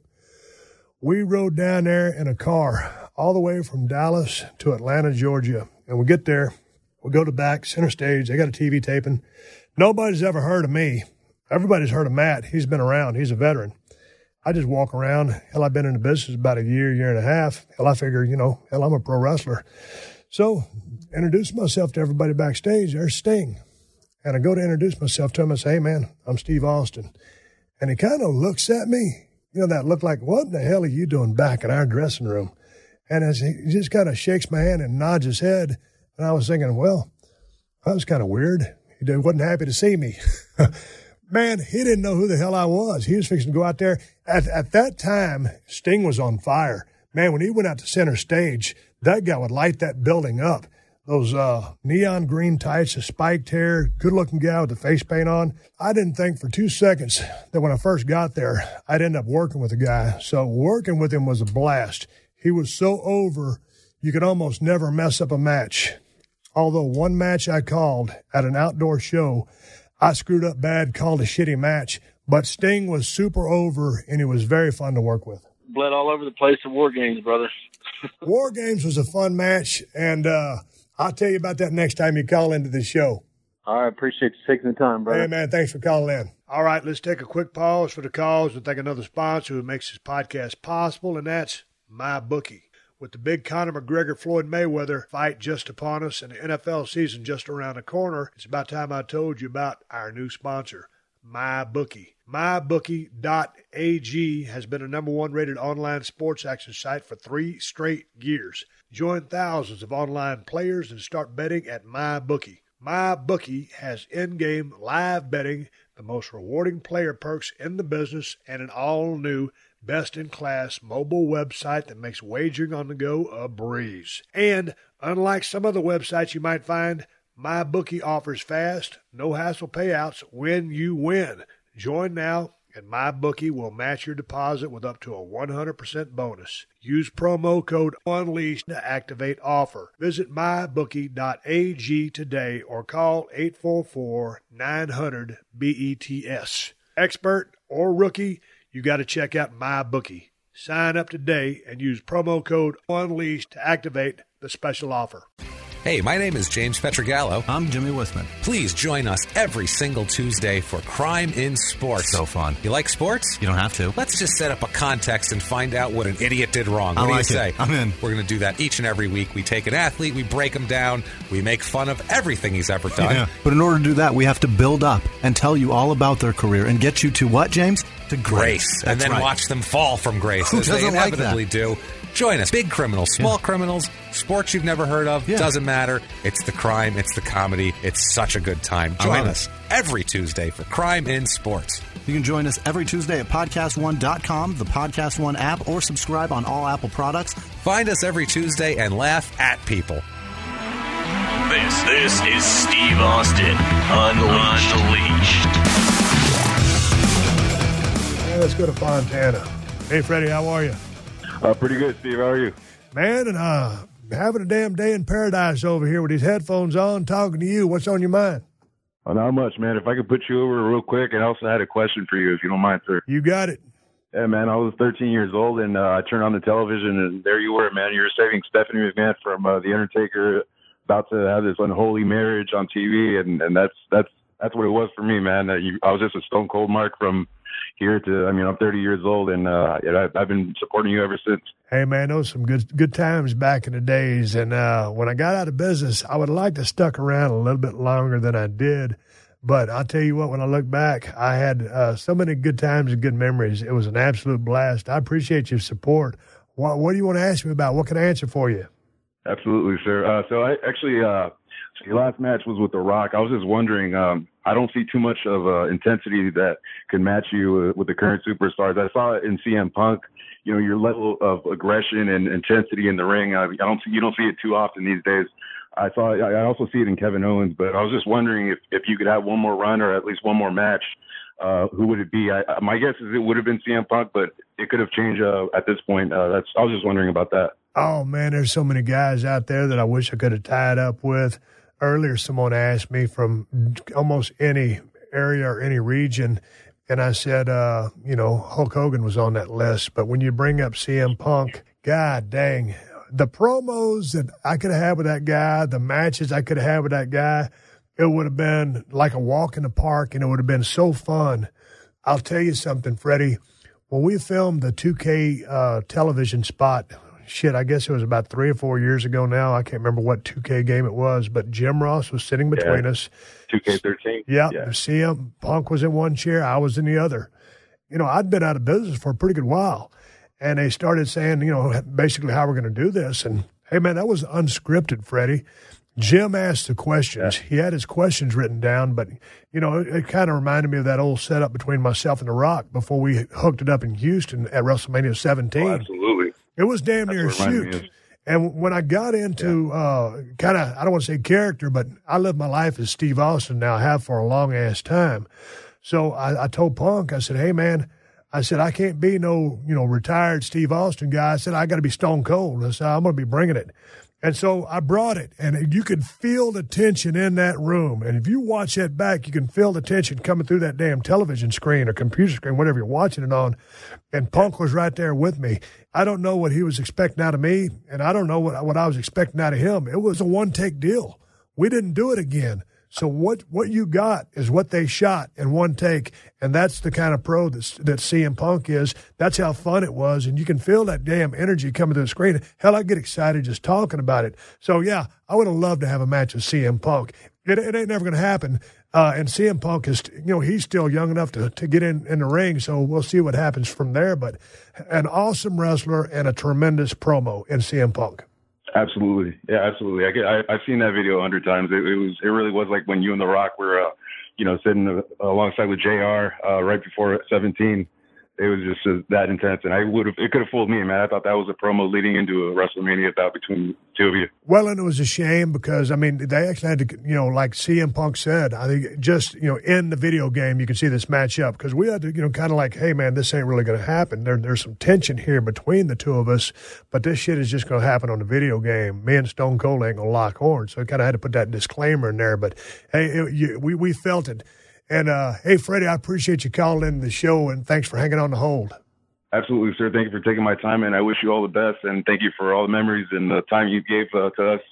We rode down there in a car all the way from Dallas to Atlanta, Georgia. And we get there. We go to back, Center Stage. They got a T V taping. Nobody's ever heard of me. Everybody's heard of Matt. He's been around. He's a veteran. I just walk around. Hell, I've been in the business about a year, year and a half. Hell, I figure, you know, hell, I'm a pro wrestler. So introduce myself to everybody backstage. There's Sting. And I go to introduce myself to him and say, hey, man, I'm Steve Austin. And he kind of looks at me. You know, that look like, what the hell are you doing back in our dressing room? And as he just kind of shakes my hand and nods his head, and I was thinking, well, that was kind of weird. He wasn't happy to see me. Man, he didn't know who the hell I was. He was fixing to go out there. At, at that time, Sting was on fire. Man, when he went out to Center Stage, that guy would light that building up. Those uh, neon green tights, a spiked hair, good-looking guy with the face paint on. I didn't think for two seconds that when I first got there, I'd end up working with the guy. So working with him was a blast. He was so over, you could almost never mess up a match. Although one match I called at an outdoor show, I screwed up bad, called a shitty match. But Sting was super over, and he was very fun to work with. Bled all over the place at War Games, brother. War Games was a fun match, and uh, I'll tell you about that next time you call into the show. All right, appreciate you taking the time, brother. Hey, man, thanks for calling in. All right, let's take a quick pause for the calls and thank another sponsor who makes this podcast possible, and that's MyBookie. With the big Conor McGregor-Floyd Mayweather fight just upon us and the N F L season just around the corner, it's about time I told you about our new sponsor, MyBookie. My Bookie dot A G has been a number one rated online sports action site for three straight years. Join thousands of online players and start betting at MyBookie. MyBookie has in-game live betting, the most rewarding player perks in the business, and an all-new best-in-class mobile website that makes wagering on the go a breeze. And unlike some other websites you might find, MyBookie offers fast, no-hassle payouts when you win. Join now, and MyBookie will match your deposit with up to a one hundred percent bonus. Use promo code UNLEASHED to activate offer. Visit My Bookie dot A G today or call eight four four, nine hundred, B E T S. Expert or rookie, you got to check out MyBookie. Sign up today and use promo code UNLEASHED to activate the special offer. Hey, my name is James Petrogallo. I'm Jimmy Wisman. Please join us every single Tuesday for Crime in Sports. So fun. You like sports? You don't have to. Let's just set up a context and find out what an idiot did wrong. What I do like you say? It. I'm in. We're going to do that each and every week. We take an athlete, we break him down, we make fun of everything he's ever done. Yeah. But in order to do that, we have to build up and tell you all about their career and get you to what, James? To grace. grace. And then right. watch them fall from grace, Who as they doesn't like inevitably that? do. Join us. Big criminals, small Yeah. criminals, sports you've never heard of. Yeah. Doesn't matter. It's the crime. It's the comedy. It's such a good time. I Join love us every Tuesday for Crime in Sports. You can join us every Tuesday at podcast one dot com, the Podcast One app, or subscribe on all Apple products. Find us every Tuesday and laugh at people. This, this is Steve Austin, Unleashed. Unleashed. Yeah, let's go to Fontana. Hey, Freddie, how are you? Uh, pretty good, Steve. How are you? Man, and uh, having a damn day in paradise over here with these headphones on, talking to you. What's on your mind? Oh, not much, man. If I could put you over real quick, and I also had a question for you, if you don't mind, sir. You got it. Yeah, man. I was thirteen years old, and uh, I turned on the television, and there you were, man. You were saving Stephanie McMahon from uh, The Undertaker, about to have this unholy marriage on T V, and, and that's that's that's what it was for me, man. Uh, you, I was just a Stone Cold Mark from here to, I mean, I'm thirty years old, and uh, I, I've been supporting you ever since. Hey, man, those some good good times back in the days. And uh, when I got out of business, I would have liked to stuck around a little bit longer than I did. But I'll tell you what, when I look back, I had uh, so many good times and good memories. It was an absolute blast. I appreciate your support. What, what do you want to ask me about? What can I answer for you? Absolutely, sir. Uh, so I actually, uh, so your last match was with The Rock. I was just wondering, um, I don't see too much of uh, intensity that can match you uh, with the current superstars. I saw it in C M Punk. You know, your level of aggression and intensity in the ring. I, I don't see, you don't see it too often these days. I saw, I also see it in Kevin Owens, but I was just wondering if, if you could have one more run or at least one more match, uh, who would it be? I, my guess is it would have been C M Punk, but it could have changed uh, at this point. Uh, that's, I was just wondering about that. Oh, man, there's so many guys out there that I wish I could have tied up with. Earlier, someone asked me from almost any area or any region, and I said, uh, you know, Hulk Hogan was on that list. But when you bring up C M Punk, God dang, the promos that I could have had with that guy, the matches I could have had with that guy, it would have been like a walk in the park, and it would have been so fun. I'll tell you something, Freddie. When we filmed the two K uh, television spot, shit, I guess it was about three or four years ago now. I can't remember what two K game it was, but Jim Ross was sitting between yeah. us. two K thirteen? Yep. Yeah. C M Punk was in one chair. I was in the other. You know, I'd been out of business for a pretty good while. And they started saying, you know, basically how we're going to do this. And, hey, man, that was unscripted, Freddie. Jim asked the questions. Yeah. He had his questions written down, but, you know, it, it kind of reminded me of that old setup between myself and The Rock before we hooked it up in Houston at WrestleMania seventeen. Oh, absolutely. It was damn near a shoot. And when I got into yeah. uh, kind of, I don't want to say character, but I live my life as Steve Austin now, I have for a long-ass time. So I, I told Punk, I said, hey, man, I said, I can't be no, you know, retired Steve Austin guy. I said, I got to be stone cold. I said, I'm going to be bringing it. And so I brought it, and you could feel the tension in that room. And if you watch that back, you can feel the tension coming through that damn television screen or computer screen, whatever you're watching it on. And Punk was right there with me. I don't know what he was expecting out of me, and I don't know what, what I was expecting out of him. It was a one-take deal. We didn't do it again. So what, what you got is what they shot in one take, and that's the kind of pro that's, that C M Punk is. That's how fun it was, and you can feel that damn energy coming to the screen. Hell, I get excited just talking about it. So, yeah, I would have loved to have a match with C M Punk. It, it ain't never going to happen, uh, and C M Punk is, you know, he's still young enough to, to get in, in the ring, so we'll see what happens from there. But an awesome wrestler and a tremendous promo in C M Punk. Absolutely. Yeah, absolutely. I get, I, I've seen that video a hundred times. It, it was, it really was like when you and The Rock were, uh, you know, sitting uh, alongside with J R uh, right before seventeen. It was just uh, that intense, and I would have. It could have fooled me, man. I thought that was a promo leading into a WrestleMania bout between the two of you. Well, and it was a shame because I mean they actually had to, you know, like C M Punk said, I think just you know in the video game you can see this matchup because we had to, you know, kind of like, hey man, this ain't really going to happen. There, there's some tension here between the two of us, but this shit is just going to happen on the video game. Me and Stone Cold ain't going to lock horns, so I kind of had to put that disclaimer in there. But hey, it, you, we we felt it. And, uh, hey, Freddie, I appreciate you calling in the show, and thanks for hanging on the hold. Absolutely, sir. Thank you for taking my time, and I wish you all the best, and thank you for all the memories and the time you gave uh, to us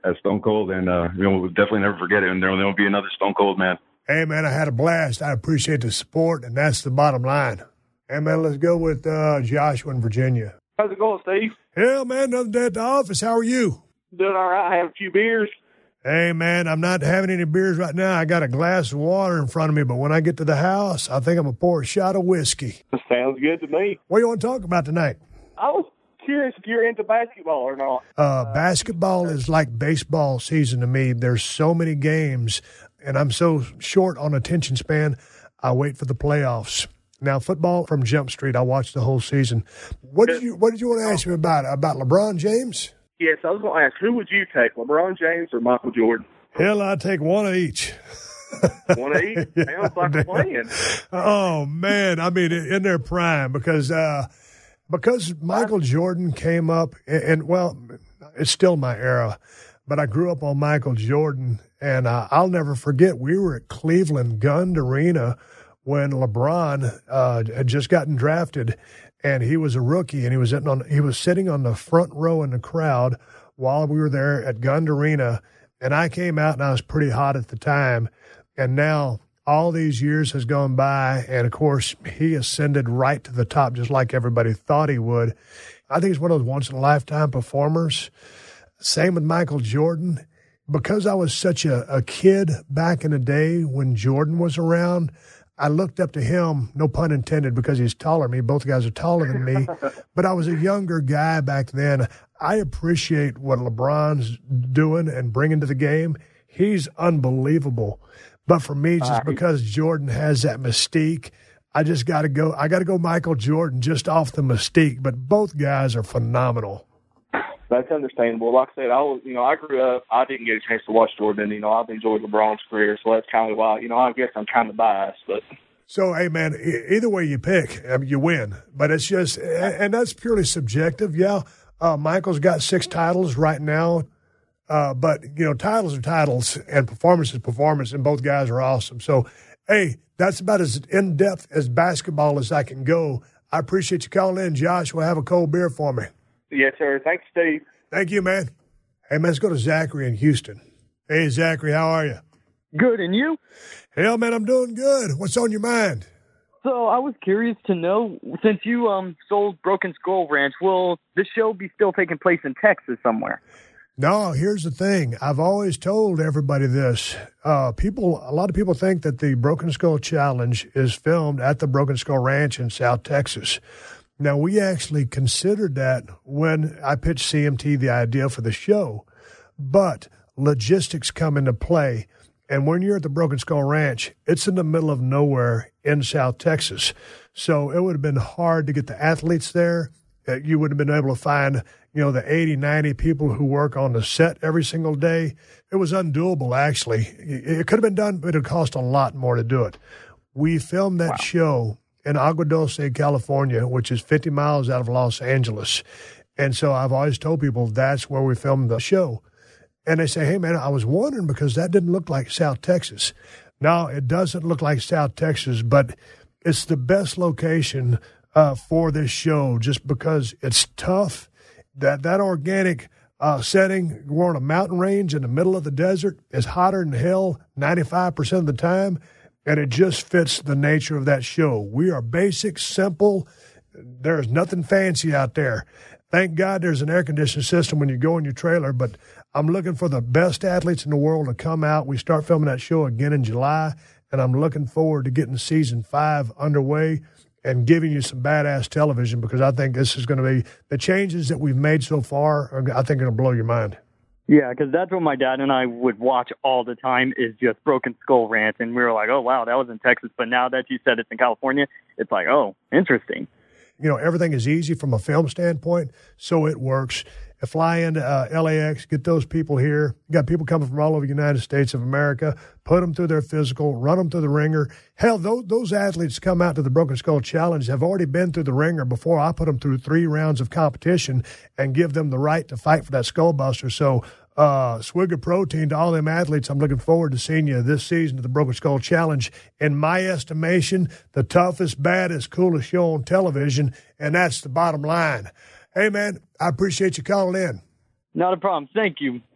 as Stone Cold, and uh, you know, we'll definitely never forget it. And there will be another Stone Cold, man. Hey, man, I had a blast. I appreciate the support, and that's the bottom line. Hey, man, let's go with uh, Joshua in Virginia. How's it going, Steve? Hell, man, another day at the office. How are you? Doing all right. I have a few beers. Hey, man, I'm not having any beers right now. I got a glass of water in front of me, but when I get to the house, I think I'm going to pour a shot of whiskey. That sounds good to me. What do you want to talk about tonight? I was curious if you're into basketball or not. Uh, basketball is like baseball season to me. There's so many games, and I'm so short on attention span, I wait for the playoffs. Now, football from Jump Street, I watched the whole season. What did you What did you want to ask me about? About LeBron James? Yes, I was going to ask, who would you take, LeBron James or Michael Jordan? Hell, I'd take one of each. One of each? Sounds like a plan. Oh, man. I mean, in their prime, because uh, because Michael Jordan came up, and, and, well, it's still my era, but I grew up on Michael Jordan, and uh, I'll never forget, we were at Cleveland Gund Arena when LeBron uh, had just gotten drafted, and he was a rookie, and he was sitting on he was sitting on the front row in the crowd while we were there at Gund Arena, and I came out, and I was pretty hot at the time, and now all these years has gone by, and of course he ascended right to the top, just like everybody thought he would. I think he's one of those once in a lifetime performers. Same with Michael Jordan. Because I was such a, a kid back in the day when Jordan was around, I looked up to him, no pun intended, because he's taller than me. Both guys are taller than me. But I was a younger guy back then. I appreciate what LeBron's doing and bringing to the game. He's unbelievable. But for me, just because Jordan has that mystique, I just got to go. I got to go Michael Jordan just off the mystique. But both guys are phenomenal. That's understandable. Like I said, I was, you know, I grew up, I didn't get a chance to watch Jordan. You know, I've enjoyed LeBron's career, so that's kind of why, you know, I guess I'm kind of biased. But So, hey, man, e- either way you pick, I mean, you win. But it's just, and that's purely subjective. Yeah, uh, Michael's got six titles right now. Uh, but, you know, titles are titles, and performance is performance, and both guys are awesome. So, hey, that's about as in-depth as basketball as I can go. I appreciate you calling in, Josh. We'll have a cold beer for me. Yes, sir. Thanks, Steve. Thank you, man. Hey, man, let's go to Zachary in Houston. Hey, Zachary, how are you? Good, and you? Hell, man, I'm doing good. What's on your mind? So I was curious to know, since you um sold Broken Skull Ranch, will this show be still taking place in Texas somewhere? No, here's the thing. I've always told everybody this. Uh, people, a lot of people think that the Broken Skull Challenge is filmed at the Broken Skull Ranch in South Texas. Now, we actually considered that when I pitched C M T the idea for the show, but logistics come into play. And when you're at the Broken Skull Ranch, it's in the middle of nowhere in South Texas. So it would have been hard to get the athletes there. You would have been able to find, you know, the eighty, ninety people who work on the set every single day. It was undoable, actually. It could have been done, but it would cost a lot more to do it. We filmed that wow. show in Agua Dulce, California, which is fifty miles out of Los Angeles. And so I've always told people that's where we filmed the show. And they say, hey, man, I was wondering because that didn't look like South Texas. No, it doesn't look like South Texas, but it's the best location uh, for this show just because it's tough. That, that organic uh, setting, we're on a mountain range in the middle of the desert, is hotter than hell ninety-five percent of the time. And it just fits the nature of that show. We are basic, simple. There's nothing fancy out there. Thank God there's an air conditioning system when you go in your trailer, but I'm looking for the best athletes in the world to come out. We start filming that show again in July, and I'm looking forward to getting season five underway and giving you some badass television because I think this is going to be the changes that we've made so far, I think are going to blow your mind. Yeah, because that's what my dad and I would watch all the time is just Broken Skull Ranch, and we were like, oh, wow, that was in Texas. But now that you said it's in California, it's like, oh, interesting. You know, everything is easy from a film standpoint, so it works. Fly into uh, L A X, get those people here. You got people coming from all over the United States of America, put them through their physical, run them through the ringer. Hell, those, those athletes come out to the Broken Skull Challenge have already been through the ringer before I put them through three rounds of competition and give them the right to fight for that skull buster. So, uh, swig of protein to all them athletes. I'm looking forward to seeing you this season at the Broken Skull Challenge. In my estimation, the toughest, baddest, coolest show on television, and that's the bottom line. Hey, man, I appreciate you calling in. Not a problem. Thank you.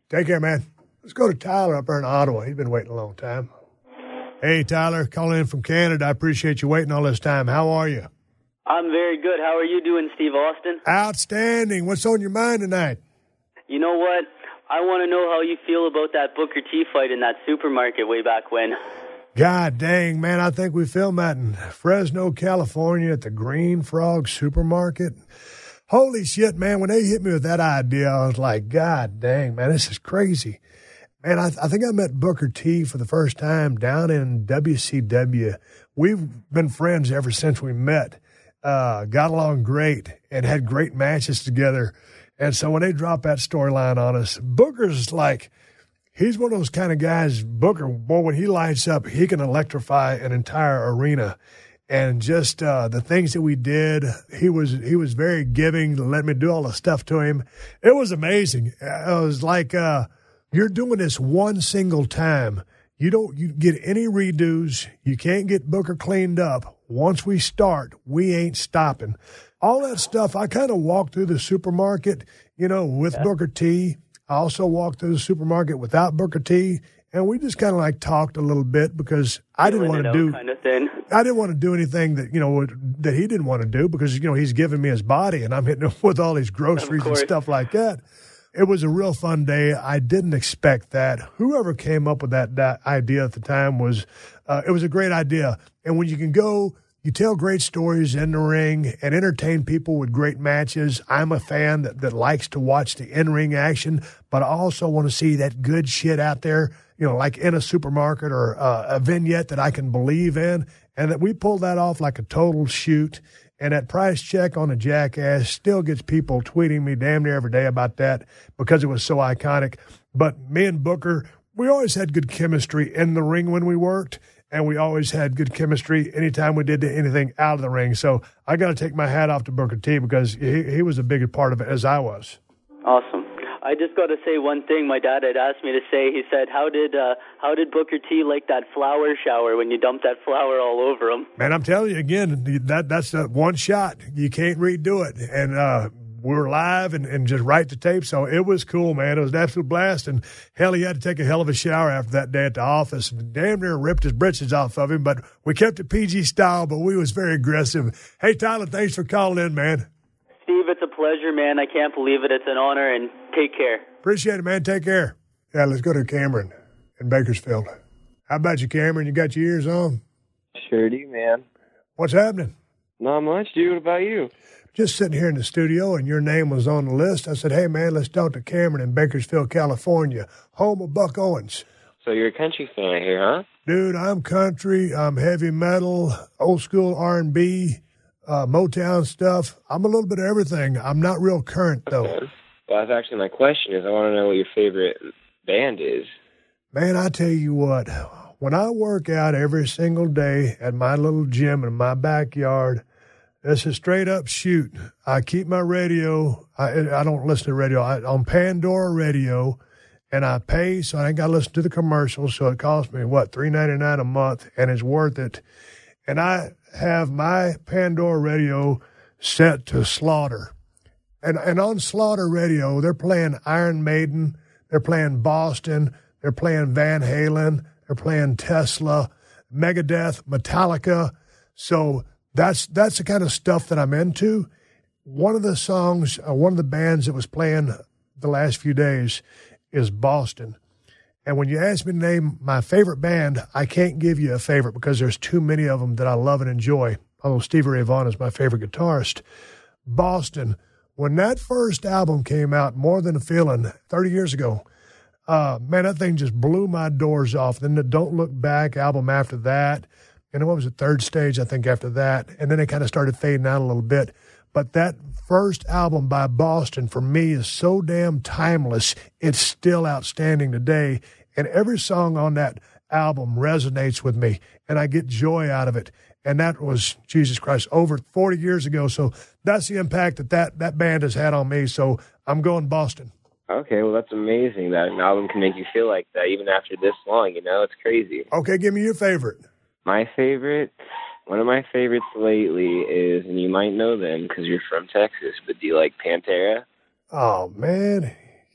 Take care, man. Let's go to Tyler up there in Ottawa. He's been waiting a long time. Hey, Tyler, calling in from Canada. I appreciate you waiting all this time. How are you? I'm very good. How are you doing, Steve Austin? Outstanding. What's on your mind tonight? You know what? I want to know how you feel about that Booker T fight in that supermarket way back when. God dang, man, I think we filmed that in Fresno, California at the Green Frog Supermarket. Holy shit, man, when they hit me with that idea, I was like, God dang, man, this is crazy. Man, I, I think I met Booker T for the first time down in W C W. We've been friends ever since we met. Uh, got along great and had great matches together. And so when they dropped that storyline on us, Booker's like, he's one of those kind of guys, Booker, boy, when he lights up, he can electrify an entire arena. And just uh, the things that we did, he was he was very giving to let me do all the stuff to him. It was amazing. It was like, uh, you're doing this one single time. You don't you get any redos. You can't get Booker cleaned up. Once we start, we ain't stopping. All that stuff, I kind of walked through the supermarket, you know, with yeah. Booker T. I also walked through the supermarket without Booker T. And we just kind of like talked a little bit because I didn't want to do kind of thing. I didn't want to do anything that, you know, that he didn't want to do because, you know, he's giving me his body and I'm hitting him with all these groceries and stuff like that. It was a real fun day. I didn't expect that. Whoever came up with that, that idea at the time was, uh, it was a great idea. And when you can go, you tell great stories in the ring and entertain people with great matches. I'm a fan that, that likes to watch the in-ring action, but I also want to see that good shit out there, you know, like in a supermarket or uh, a vignette that I can believe in, and that we pulled that off like a total shoot. And that price check on the Jackass still gets people tweeting me damn near every day about that because it was so iconic. But me and Booker, we always had good chemistry in the ring when we worked, and we always had good chemistry anytime we did anything out of the ring. So I got to take my hat off to Booker T because he, he was a bigger part of it as I was. Awesome. I just got to say one thing. My dad had asked me to say. He said, "How did uh, how did Booker T like that flour shower when you dumped that flour all over him?" Man, I'm telling you again, that that's that one shot. You can't redo it. And uh, we were live and, and just right to tape, so it was cool, man. It was an absolute blast. And hell, he had to take a hell of a shower after that day at the office. And damn near ripped his britches off of him, but we kept it P G style. But we was very aggressive. Hey, Tyler, thanks for calling in, man. Steve, it's a pleasure, man. I can't believe it. It's an honor, and take care. Appreciate it, man. Take care. Yeah, let's go to Cameron in Bakersfield. How about you, Cameron? You got your ears on? Sure do, man. What's happening? Not much, dude. What about you? Just sitting here in the studio, and your name was on the list. I said, hey, man, let's talk to Cameron in Bakersfield, California, home of Buck Owens. So you're a country fan, I hear, huh? Dude, I'm country. I'm heavy metal, old school R and B. Uh, Motown stuff. I'm a little bit of everything. I'm not real current, though. Okay. Well, that's actually my question is I want to know what your favorite band is. Man, I tell you what, when I work out every single day at my little gym in my backyard, it's a straight-up shoot. I keep my radio. I, I don't listen to radio. I, on Pandora Radio, and I pay, so I ain't got to listen to the commercials, so it costs me, what, three ninety-nine a month, and it's worth it. And I have my Pandora radio set to Slaughter. And and on Slaughter Radio, they're playing Iron Maiden, they're playing Boston, they're playing Van Halen, they're playing Tesla, Megadeth, Metallica. So that's that's the kind of stuff that I'm into. One of the songs, uh, one of the bands that was playing the last few days is Boston. And when you ask me to name my favorite band, I can't give you a favorite because there's too many of them that I love and enjoy, although Stevie Ray Vaughan is my favorite guitarist. Boston, when that first album came out, More Than a Feeling, thirty years ago, uh, man, that thing just blew my doors off. Then the Don't Look Back album after that, and what was it, Third Stage, I think, after that. And then it kind of started fading out a little bit. But that first album by Boston, for me, is so damn timeless. It's still outstanding today. And every song on that album resonates with me, and I get joy out of it. And that was, Jesus Christ, over forty years ago. So that's the impact that that, that band has had on me. So I'm going Boston. Okay, well, that's amazing that an album can make you feel like that even after this long, you know? It's crazy. Okay, give me your favorite. My favorite, one of my favorites lately is, and you might know them because you're from Texas, but do you like Pantera? Oh, man.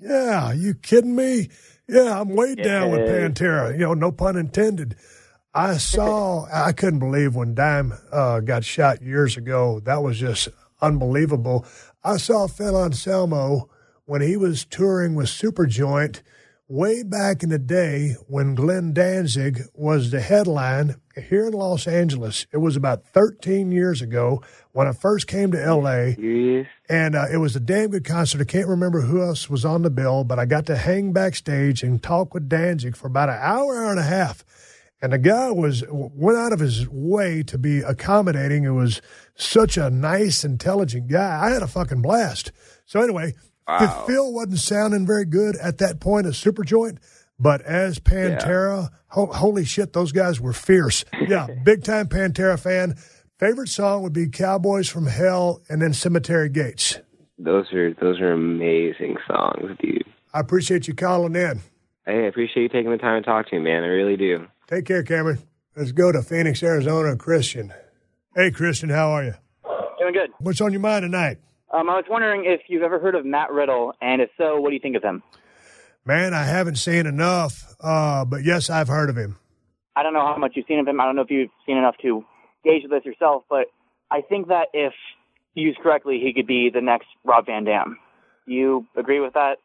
Yeah, you kidding me? Yeah, I'm way down with Yeah. Pantera. You know, no pun intended. I saw, I couldn't believe when Dime uh, got shot years ago. That was just unbelievable. I saw Phil Anselmo when he was touring with Superjoint way back in the day when Glenn Danzig was the headline here in Los Angeles. It was about thirteen years ago when I first came to L A. Yes. And uh, it was a damn good concert. I can't remember who else was on the bill, but I got to hang backstage and talk with Danzig for about an hour, hour and a half. And the guy was went out of his way to be accommodating. It was such a nice, intelligent guy. I had a fucking blast. So anyway, Wow. Phil wasn't sounding very good at that point as Superjoint, but as Pantera, ho- holy shit, those guys were fierce. Yeah, big-time Pantera fan. Favorite song would be Cowboys from Hell and then Cemetery Gates. Those are those are amazing songs, dude. I appreciate you calling in. Hey, I appreciate you taking the time to talk to me, man. I really do. Take care, Cameron. Let's go to Phoenix, Arizona, Christian. Hey, Christian, how are you? Doing good. What's on your mind tonight? Um, I was wondering if you've ever heard of Matt Riddle, and if so, what do you think of him? Man, I haven't seen enough, uh, but yes, I've heard of him. I don't know how much you've seen of him. I don't know if you've seen enough to gauge this yourself, but I think that if used correctly, he could be the next Rob Van Dam. Do you agree with that?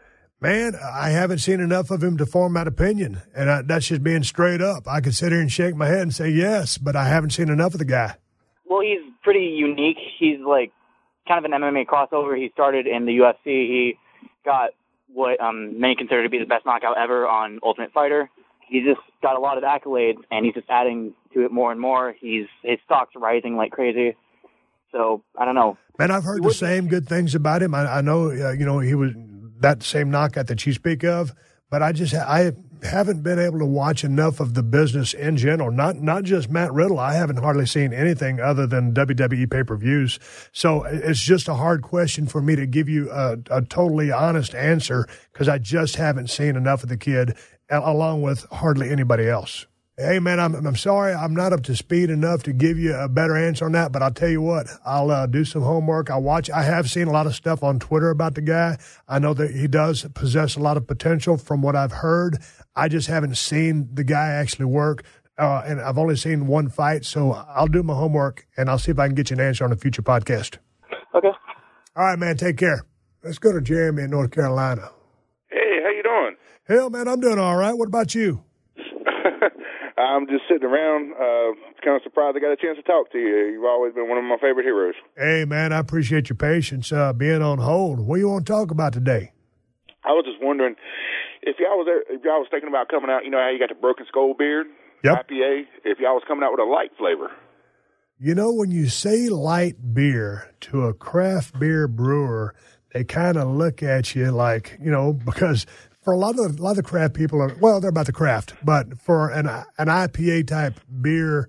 Man, I haven't seen enough of him to form that opinion, and I, that's just being straight up. I could sit here and shake my head and say yes, but I haven't seen enough of the guy. Well, he's pretty unique. He's like kind of an M M A crossover. He started in the U F C. He got what um, many consider to be the best knockout ever on Ultimate Fighter. He's just got a lot of accolades, and he's just adding to it more and more. He's his stock's rising like crazy. So I don't know. Man, I've heard the same good things about him. I, I know, uh, you know, he was that same knockout that you speak of, but I just I haven't been able to watch enough of the business in general. Not not just Matt Riddle. I haven't hardly seen anything other than W W E pay-per-views. So it's just a hard question for me to give you a, a totally honest answer because I just haven't seen enough of the kid, along with hardly anybody else. Hey, man, I'm I'm sorry I'm not up to speed enough to give you a better answer on that, but I'll tell you what, I'll uh, do some homework. I'll watch. I have seen a lot of stuff on Twitter about the guy. I know that he does possess a lot of potential from what I've heard. I just haven't seen the guy actually work, uh, and I've only seen one fight, so I'll do my homework, and I'll see if I can get you an answer on a future podcast. Okay. All right, man, take care. Let's go to Jeremy in North Carolina. Hey, how you doing? Hell, man, I'm doing all right. What about you? I'm just sitting around, uh, kind of surprised I got a chance to talk to you. You've always been one of my favorite heroes. Hey, man, I appreciate your patience uh, being on hold. What do you want to talk about today? I was just wondering if y'all was there, if y'all was thinking about coming out. You know how you got the Broken Skull beer, yep. I P A. If y'all was coming out with a light flavor. You know, when you say light beer to a craft beer brewer, they kind of look at you like, you know, because for a lot of a lot of the craft people are, well, they're about the craft, but for an an I P A type beer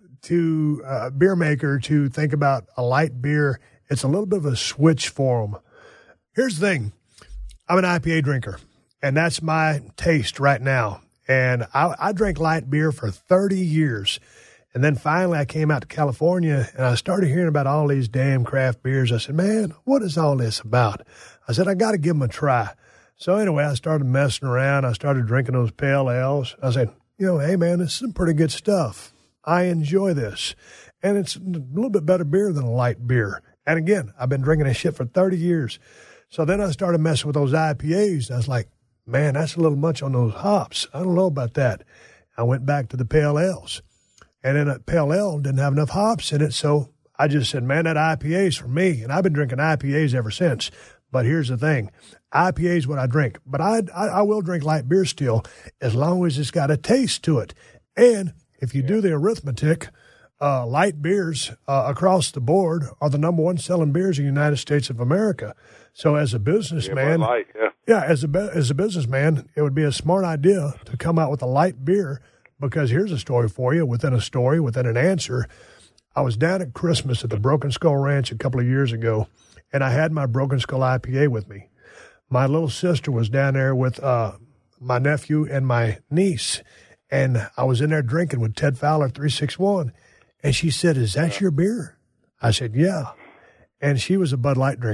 to uh, beer maker to think about a light beer, it's a little bit of a switch for them. Here's the thing: I'm an I P A drinker, and that's my taste right now. And I, I drank light beer for thirty years. And then finally I came out to California and I started hearing about all these damn craft beers. I said, man, what is all this about? I said, I got to give them a try. So anyway, I started messing around. I started drinking those pale ales. I said, you know, hey, man, this is some pretty good stuff. I enjoy this. And it's a little bit better beer than a light beer. And again, I've been drinking this shit for thirty years. So then I started messing with those I P As. I was like, man, that's a little much on those hops. I don't know about that. I went back to the pale ales. And then a pale ale didn't have enough hops in it. So I just said, man, that I P A is for me. And I've been drinking I P As ever since. But here's the thing. I P A is what I drink. But I, I, I will drink light beer still as long as it's got a taste to it. And if you do the arithmetic, uh, light beers uh, across the board are the number one selling beers in the United States of America. So as a businessman, yeah, light, yeah. yeah, as a as a businessman, it would be a smart idea to come out with a light beer. Because here's a story for you, within a story, within an answer. I was down at Christmas at the Broken Skull Ranch a couple of years ago, and I had my Broken Skull I P A with me. My little sister was down there with uh, my nephew and my niece, and I was in there drinking with Ted Fowler, three six one, and she said, is that your beer? I said, yeah. And she was a Bud Light drinker.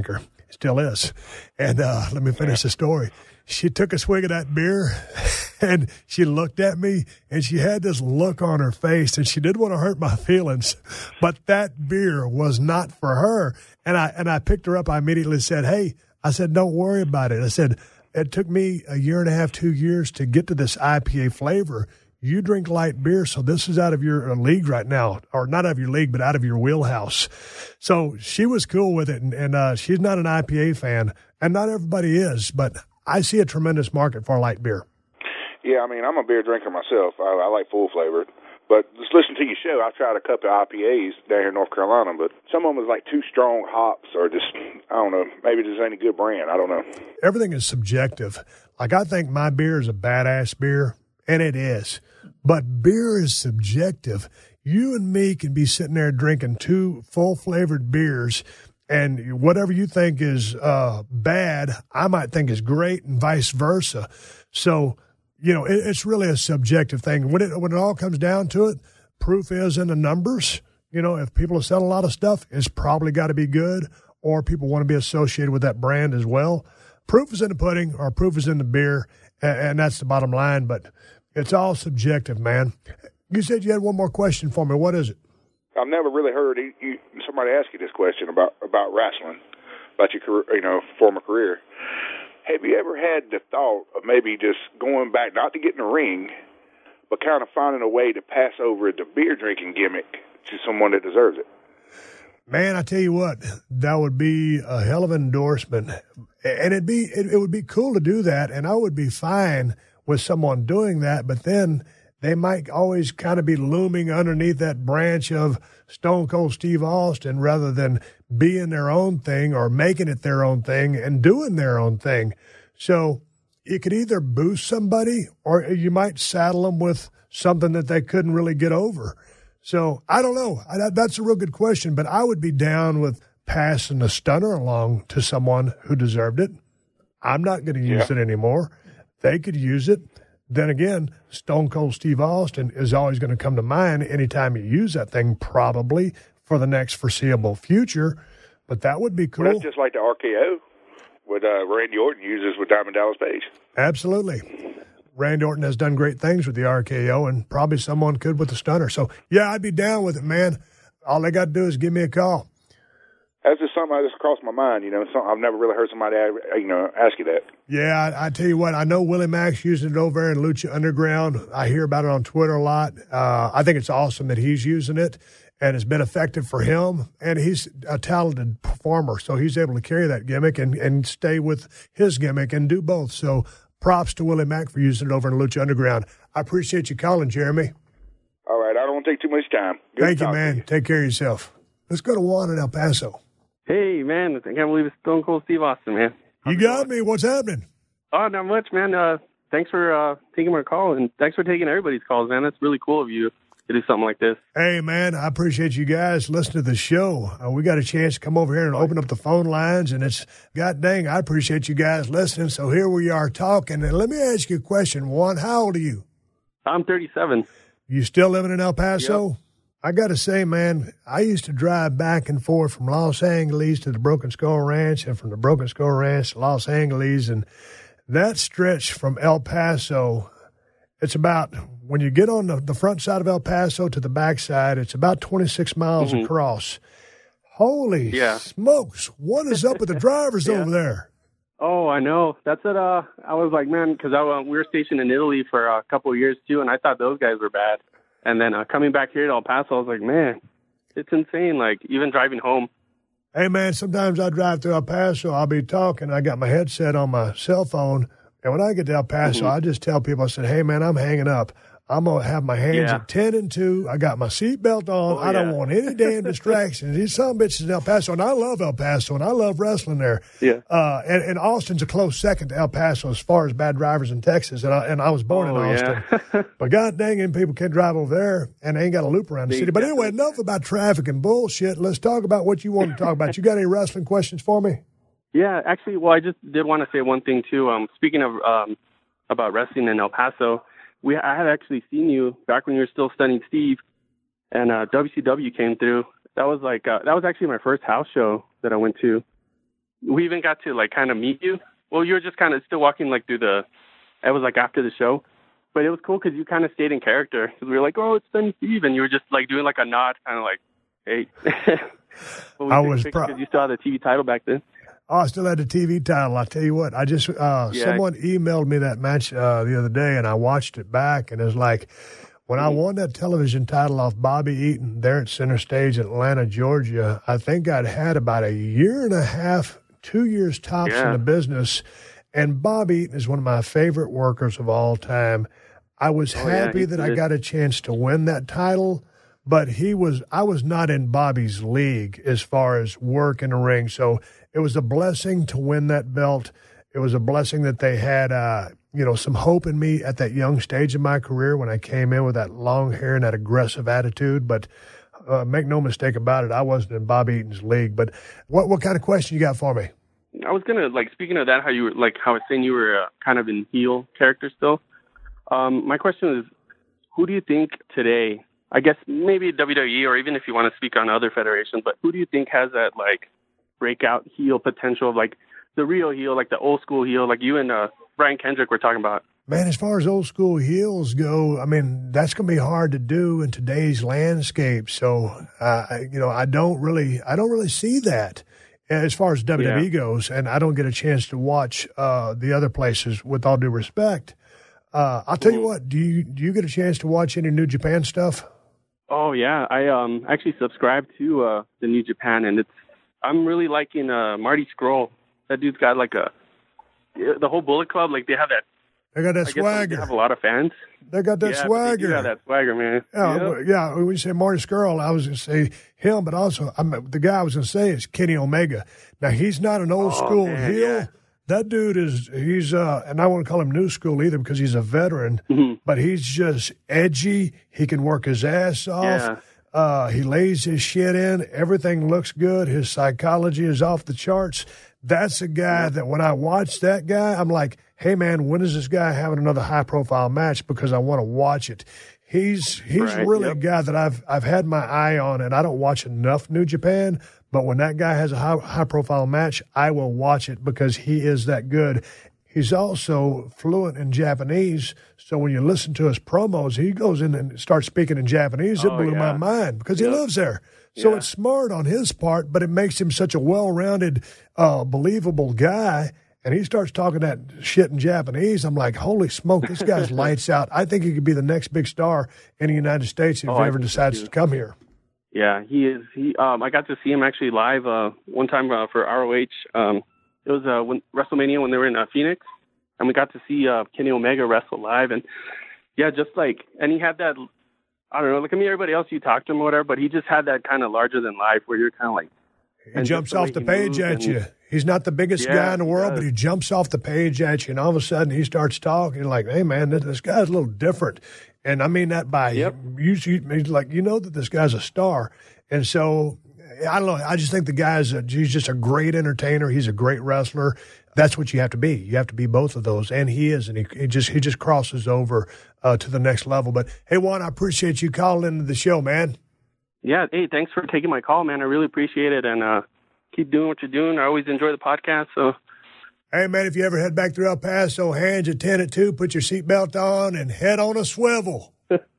still is. And uh, let me finish the story. She took a swig of that beer, and she looked at me, and she had this look on her face, and she didn't want to hurt my feelings, but that beer was not for her. And I and I picked her up. I immediately said, hey, I said, don't worry about it. I said, it took me a year and a half, two years to get to this I P A flavor. You drink light beer, so this is out of your league right now, or not out of your league, but out of your wheelhouse. So she was cool with it, and, and uh, she's not an I P A fan, and not everybody is, but I see a tremendous market for light beer. Yeah, I mean, I'm a beer drinker myself. I, I like full flavored. But just listen to your show. I've tried a couple of I P As down here in North Carolina, but some of them is like too strong hops or just, I don't know, maybe this ain't a good brand. I don't know. Everything is subjective. Like, I think my beer is a badass beer, and it is. But beer is subjective. You and me can be sitting there drinking two full-flavored beers, and whatever you think is uh, bad, I might think is great, and vice versa. So, you know, it, it's really a subjective thing. When it when it all comes down to it, proof is in the numbers. You know, if people are selling a lot of stuff, it's probably got to be good, or people want to be associated with that brand as well. Proof is in the pudding, or proof is in the beer, and, and that's the bottom line. But it's all subjective, man. You said you had one more question for me. What is it? I've never really heard you, you, somebody ask you this question about, about wrestling, about your career, you know, former career. Have you ever had the thought of maybe just going back, not to get in the ring, but kind of finding a way to pass over the beer drinking gimmick to someone that deserves it? Man, I tell you what, that would be a hell of an endorsement, and it'd be it, it would be cool to do that, and I would be fine with someone doing that. But then they might always kind of be looming underneath that branch of Stone Cold Steve Austin rather than being their own thing or making it their own thing and doing their own thing. So it could either boost somebody or you might saddle them with something that they couldn't really get over. So I don't know. I, that's a real good question, but I would be down with passing a stunner along to someone who deserved it. I'm not going to use yeah. it anymore. They could use it. Then again, Stone Cold Steve Austin is always going to come to mind anytime you use that thing, probably for the next foreseeable future. But that would be cool. Well, that's just like the R K O what uh, Randy Orton uses with Diamond Dallas Page. Absolutely. Randy Orton has done great things with the R K O, and probably someone could with the stunner. So, yeah, I'd be down with it, man. All they got to do is give me a call. That's just something that just crossed my mind, you know. Something I've never really heard somebody, you know, ask you that. Yeah, I, I tell you what, I know Willie Mack's using it over in Lucha Underground. I hear about it on Twitter a lot. Uh, I think it's awesome that he's using it, and it's been effective for him. And he's a talented performer, so he's able to carry that gimmick and, and stay with his gimmick and do both. So props to Willie Mack for using it over in Lucha Underground. I appreciate you calling, Jeremy. All right, I don't want to take too much time. Good Thank you, man. You. Take care of yourself. Let's go to Juan in El Paso. Hey, man, I can't believe it's Stone Cold Steve Austin, man. You got me. What's happening? Oh, not much, man. Uh, thanks for uh, taking my call, and thanks for taking everybody's calls, man. That's really cool of you to do something like this. Hey, man, I appreciate you guys listening to the show. Uh, we got a chance to come over here and open up the phone lines, and it's, God dang, I appreciate you guys listening. So here we are talking. And let me ask you a question, Juan. How old are you? I'm thirty-seven. You still living in El Paso? Yep. I got to say, man, I used to drive back and forth from Los Angeles to the Broken Skull Ranch and from the Broken Skull Ranch to Los Angeles. And that stretch from El Paso, it's about, when you get on the, the front side of El Paso to the back side, it's about twenty-six miles mm-hmm. across. Holy yeah. smokes. What is up with the drivers yeah. over there? Oh, I know. That's what uh, I was like, man, because uh, we were stationed in Italy for a couple of years, too, and I thought those guys were bad. And then uh, coming back here to El Paso, I was like, man, it's insane. Like, even driving home. Hey, man, sometimes I drive through El Paso. I'll be talking. I got my headset on my cell phone. And when I get to El Paso, mm-hmm. I just tell people, I said, hey, man, I'm hanging up. I'm going to have my hands yeah. at ten and two. I got my seatbelt on. Oh, I don't yeah. want any damn distractions. These some bitches in El Paso, and I love El Paso, and I love wrestling there. Yeah. Uh, and, and Austin's a close second to El Paso as far as bad drivers in Texas, and I, and I was born oh, in Austin. Yeah. But god dang it, people can't drive over there, and they ain't got a loop around the they city. But definitely. anyway, enough about traffic and bullshit. Let's talk about what you want to talk about. You got any wrestling questions for me? Yeah, actually, well, I just did want to say one thing, too. Um, speaking of um, about wrestling in El Paso, We, I had actually seen you back when you were still Stunning Steve, and uh, W C W came through. That was like uh, that was actually my first house show that I went to. we even got to like kind of meet you. Well, you were just kind of still walking like through the. It was like after the show, but it was cool because you kind of stayed in character. Because we were like, "Oh, it's Sunny Steve," and you were just like doing like a nod, kind of like, "Hey." But we I took was pictures pro- 'cause you still had the T V title back then. Oh, I still had the T V title. I tell you what, I just uh, Yeah. someone emailed me that match uh, the other day, and I watched it back, and it was like when I won that television title off Bobby Eaton there at Center Stage in Atlanta, Georgia. I think I'd had about a year and a half, two years tops Yeah. in the business, and Bobby Eaton is one of my favorite workers of all time. I was Oh, yeah, happy he's that I good. got a chance to win that title. But he was, I was not in Bobby's league as far as work in the ring. So it was a blessing to win that belt. It was a blessing that they had, uh, you know, some hope in me at that young stage of my career when I came in with that long hair and that aggressive attitude. But uh, make no mistake about it, I wasn't in Bobby Eaton's league. But what, what kind of question you got for me? I was gonna like speaking of that, how you were like how I was saying you were uh, kind of in heel character still. Um, my question is, who do you think today? I guess maybe W W E, or even if you want to speak on other federations, but who do you think has that like breakout heel potential of like the real heel, like the old school heel, like you and uh, Brian Kendrick were talking about? Man, as far as old school heels go, I mean, that's going to be hard to do in today's landscape. So, uh, I- you know, I don't really, I don't really see that as far as W W E Yeah. goes, and I don't get a chance to watch uh, the other places. With all due respect, uh, I'll tell you what. Do you do you get a chance to watch any New Japan stuff? Oh yeah, I um actually subscribed to uh, the New Japan, and it's I'm really liking uh, Marty Scurll. That dude's got like a the whole Bullet Club. Like they have that. They got that I guess swagger. They have a lot of fans. They got that yeah, but They swagger. do have that swagger, man. Yeah, Yep. well, yeah. When you say Marty Scurll, I was going to say him, but also I'm, the guy I was going to say is Kenny Omega. Now he's not an old Oh, school man, heel. yeah. That dude is he's uh, and I won't call him new school either because he's a veteran, Mm-hmm. but he's just edgy. He can work his ass off. Yeah. Uh, he lays his shit in. Everything looks good. His psychology is off the charts. That's a guy that when I watch that guy, I'm like, hey man, when is this guy having another high profile match? Because I want to watch it. He's he's Right, really yep. a guy that I've I've had my eye on, and I don't watch enough New Japan. But when that guy has a high high profile match, I will watch it because he is that good. He's also fluent in Japanese, so when you listen to his promos, he goes in and starts speaking in Japanese. It Oh, blew my yeah. mind because Yep. he lives there. So Yeah. it's smart on his part, but it makes him such a well-rounded, uh, believable guy. And he starts talking that shit in Japanese. I'm like, holy smoke, this guy's lights out. I think he could be the next big star in the United States if Oh, he I ever think so, decides too. to come here. Yeah, he is. He um, I got to see him actually live uh, one time uh, for R O H. Um, it was uh, when WrestleMania when they were in uh, Phoenix, and we got to see uh, Kenny Omega wrestle live. And yeah, just like, and he had that. I don't know. Like I mean, everybody else you talked to him or whatever, but he just had that kind of larger than life where you're kind of like. He and jumps just the off way the he page moves at and- you. He's not the biggest Yeah, guy in the he world, does. but he jumps off the page at you, and all of a sudden he starts talking. You're like, hey, man, this, this guy's a little different. And I mean that by Yep. you, you, he's like, you know that this guy's a star. And so, I don't know, I just think the guy's a, he's just a great entertainer. He's a great wrestler. That's what you have to be. You have to be both of those, and he is, and he, he just he just crosses over uh, to the next level. But, hey, Juan, I appreciate you calling into the show, man. Yeah, hey, thanks for taking my call, man. I really appreciate it, and uh, keep doing what you're doing. I always enjoy the podcast, so. Hey, man, if you ever head back through El Paso, hands at ten at two, put your seatbelt on, and head on a swivel.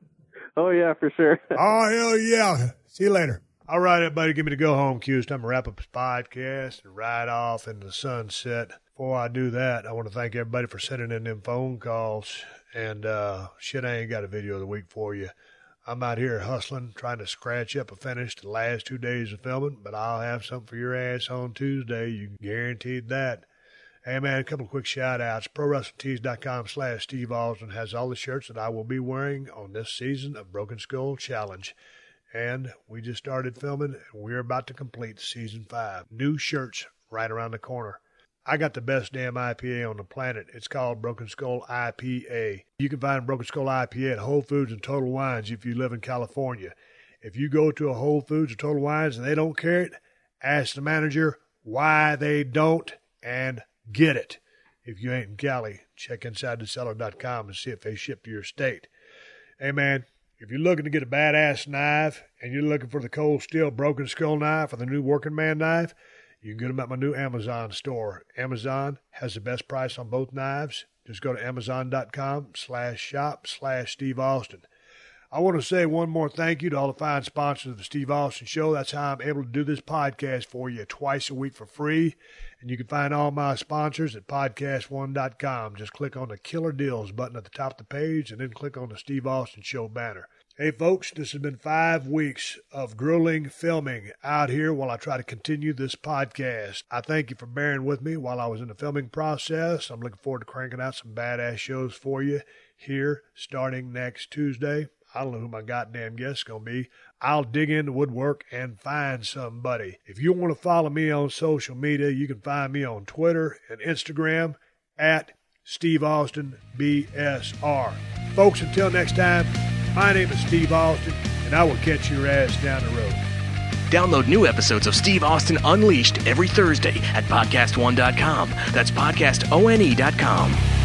Oh, yeah, for sure. Oh, hell yeah. See you later. All right, everybody, give me the go-home cue. It's time to wrap up this podcast and ride off into the sunset. Before I do that, I want to thank everybody for sending in them phone calls. And, uh, shit, I ain't got a video of the week for you. I'm out here hustling, trying to scratch up a finish the last two days of filming, but I'll have something for your ass on Tuesday. You can guarantee that. Hey, man, a couple of quick shout-outs. ProWrestlingTees.com slash Steve Austin has all the shirts that I will be wearing on this season of Broken Skull Challenge. And we just started filming, and we're about to complete season five. New shirts right around the corner. I got the best damn I P A on the planet. It's called Broken Skull I P A. You can find Broken Skull I P A at Whole Foods and Total Wines if you live in California. If you go to a Whole Foods or Total Wines and they don't carry it, ask the manager why they don't and get it. If you ain't in Cali, check inside the cellar dot com and see if they ship to your state. Hey, man, if you're looking to get a badass knife and you're looking for the Cold Steel Broken Skull knife or the new Working Man knife, You can get them at my new Amazon store. Amazon has the best price on both knives. Just go to amazon.com slash shop slash Steve Austin. I want to say one more thank you to all the fine sponsors of the Steve Austin Show. That's how I'm able to do this podcast for you twice a week for free. And you can find all my sponsors at podcast one dot com. Just click on the Killer Deals button at the top of the page and then click on the Steve Austin Show banner. Hey, folks, this has been five weeks of grueling filming out here while I try to continue this podcast. I thank you for bearing with me while I was in the filming process. I'm looking forward to cranking out some badass shows for you here starting next Tuesday. I don't know who my goddamn guest is going to be. I'll dig into woodwork and find somebody. If you want to follow me on social media, you can find me on Twitter and Instagram at Steve Austin B S R. Folks, until next time, my name is Steve Austin, and I will catch your ass down the road. Download new episodes of Steve Austin Unleashed every Thursday at podcast one dot com. That's podcast one dot com.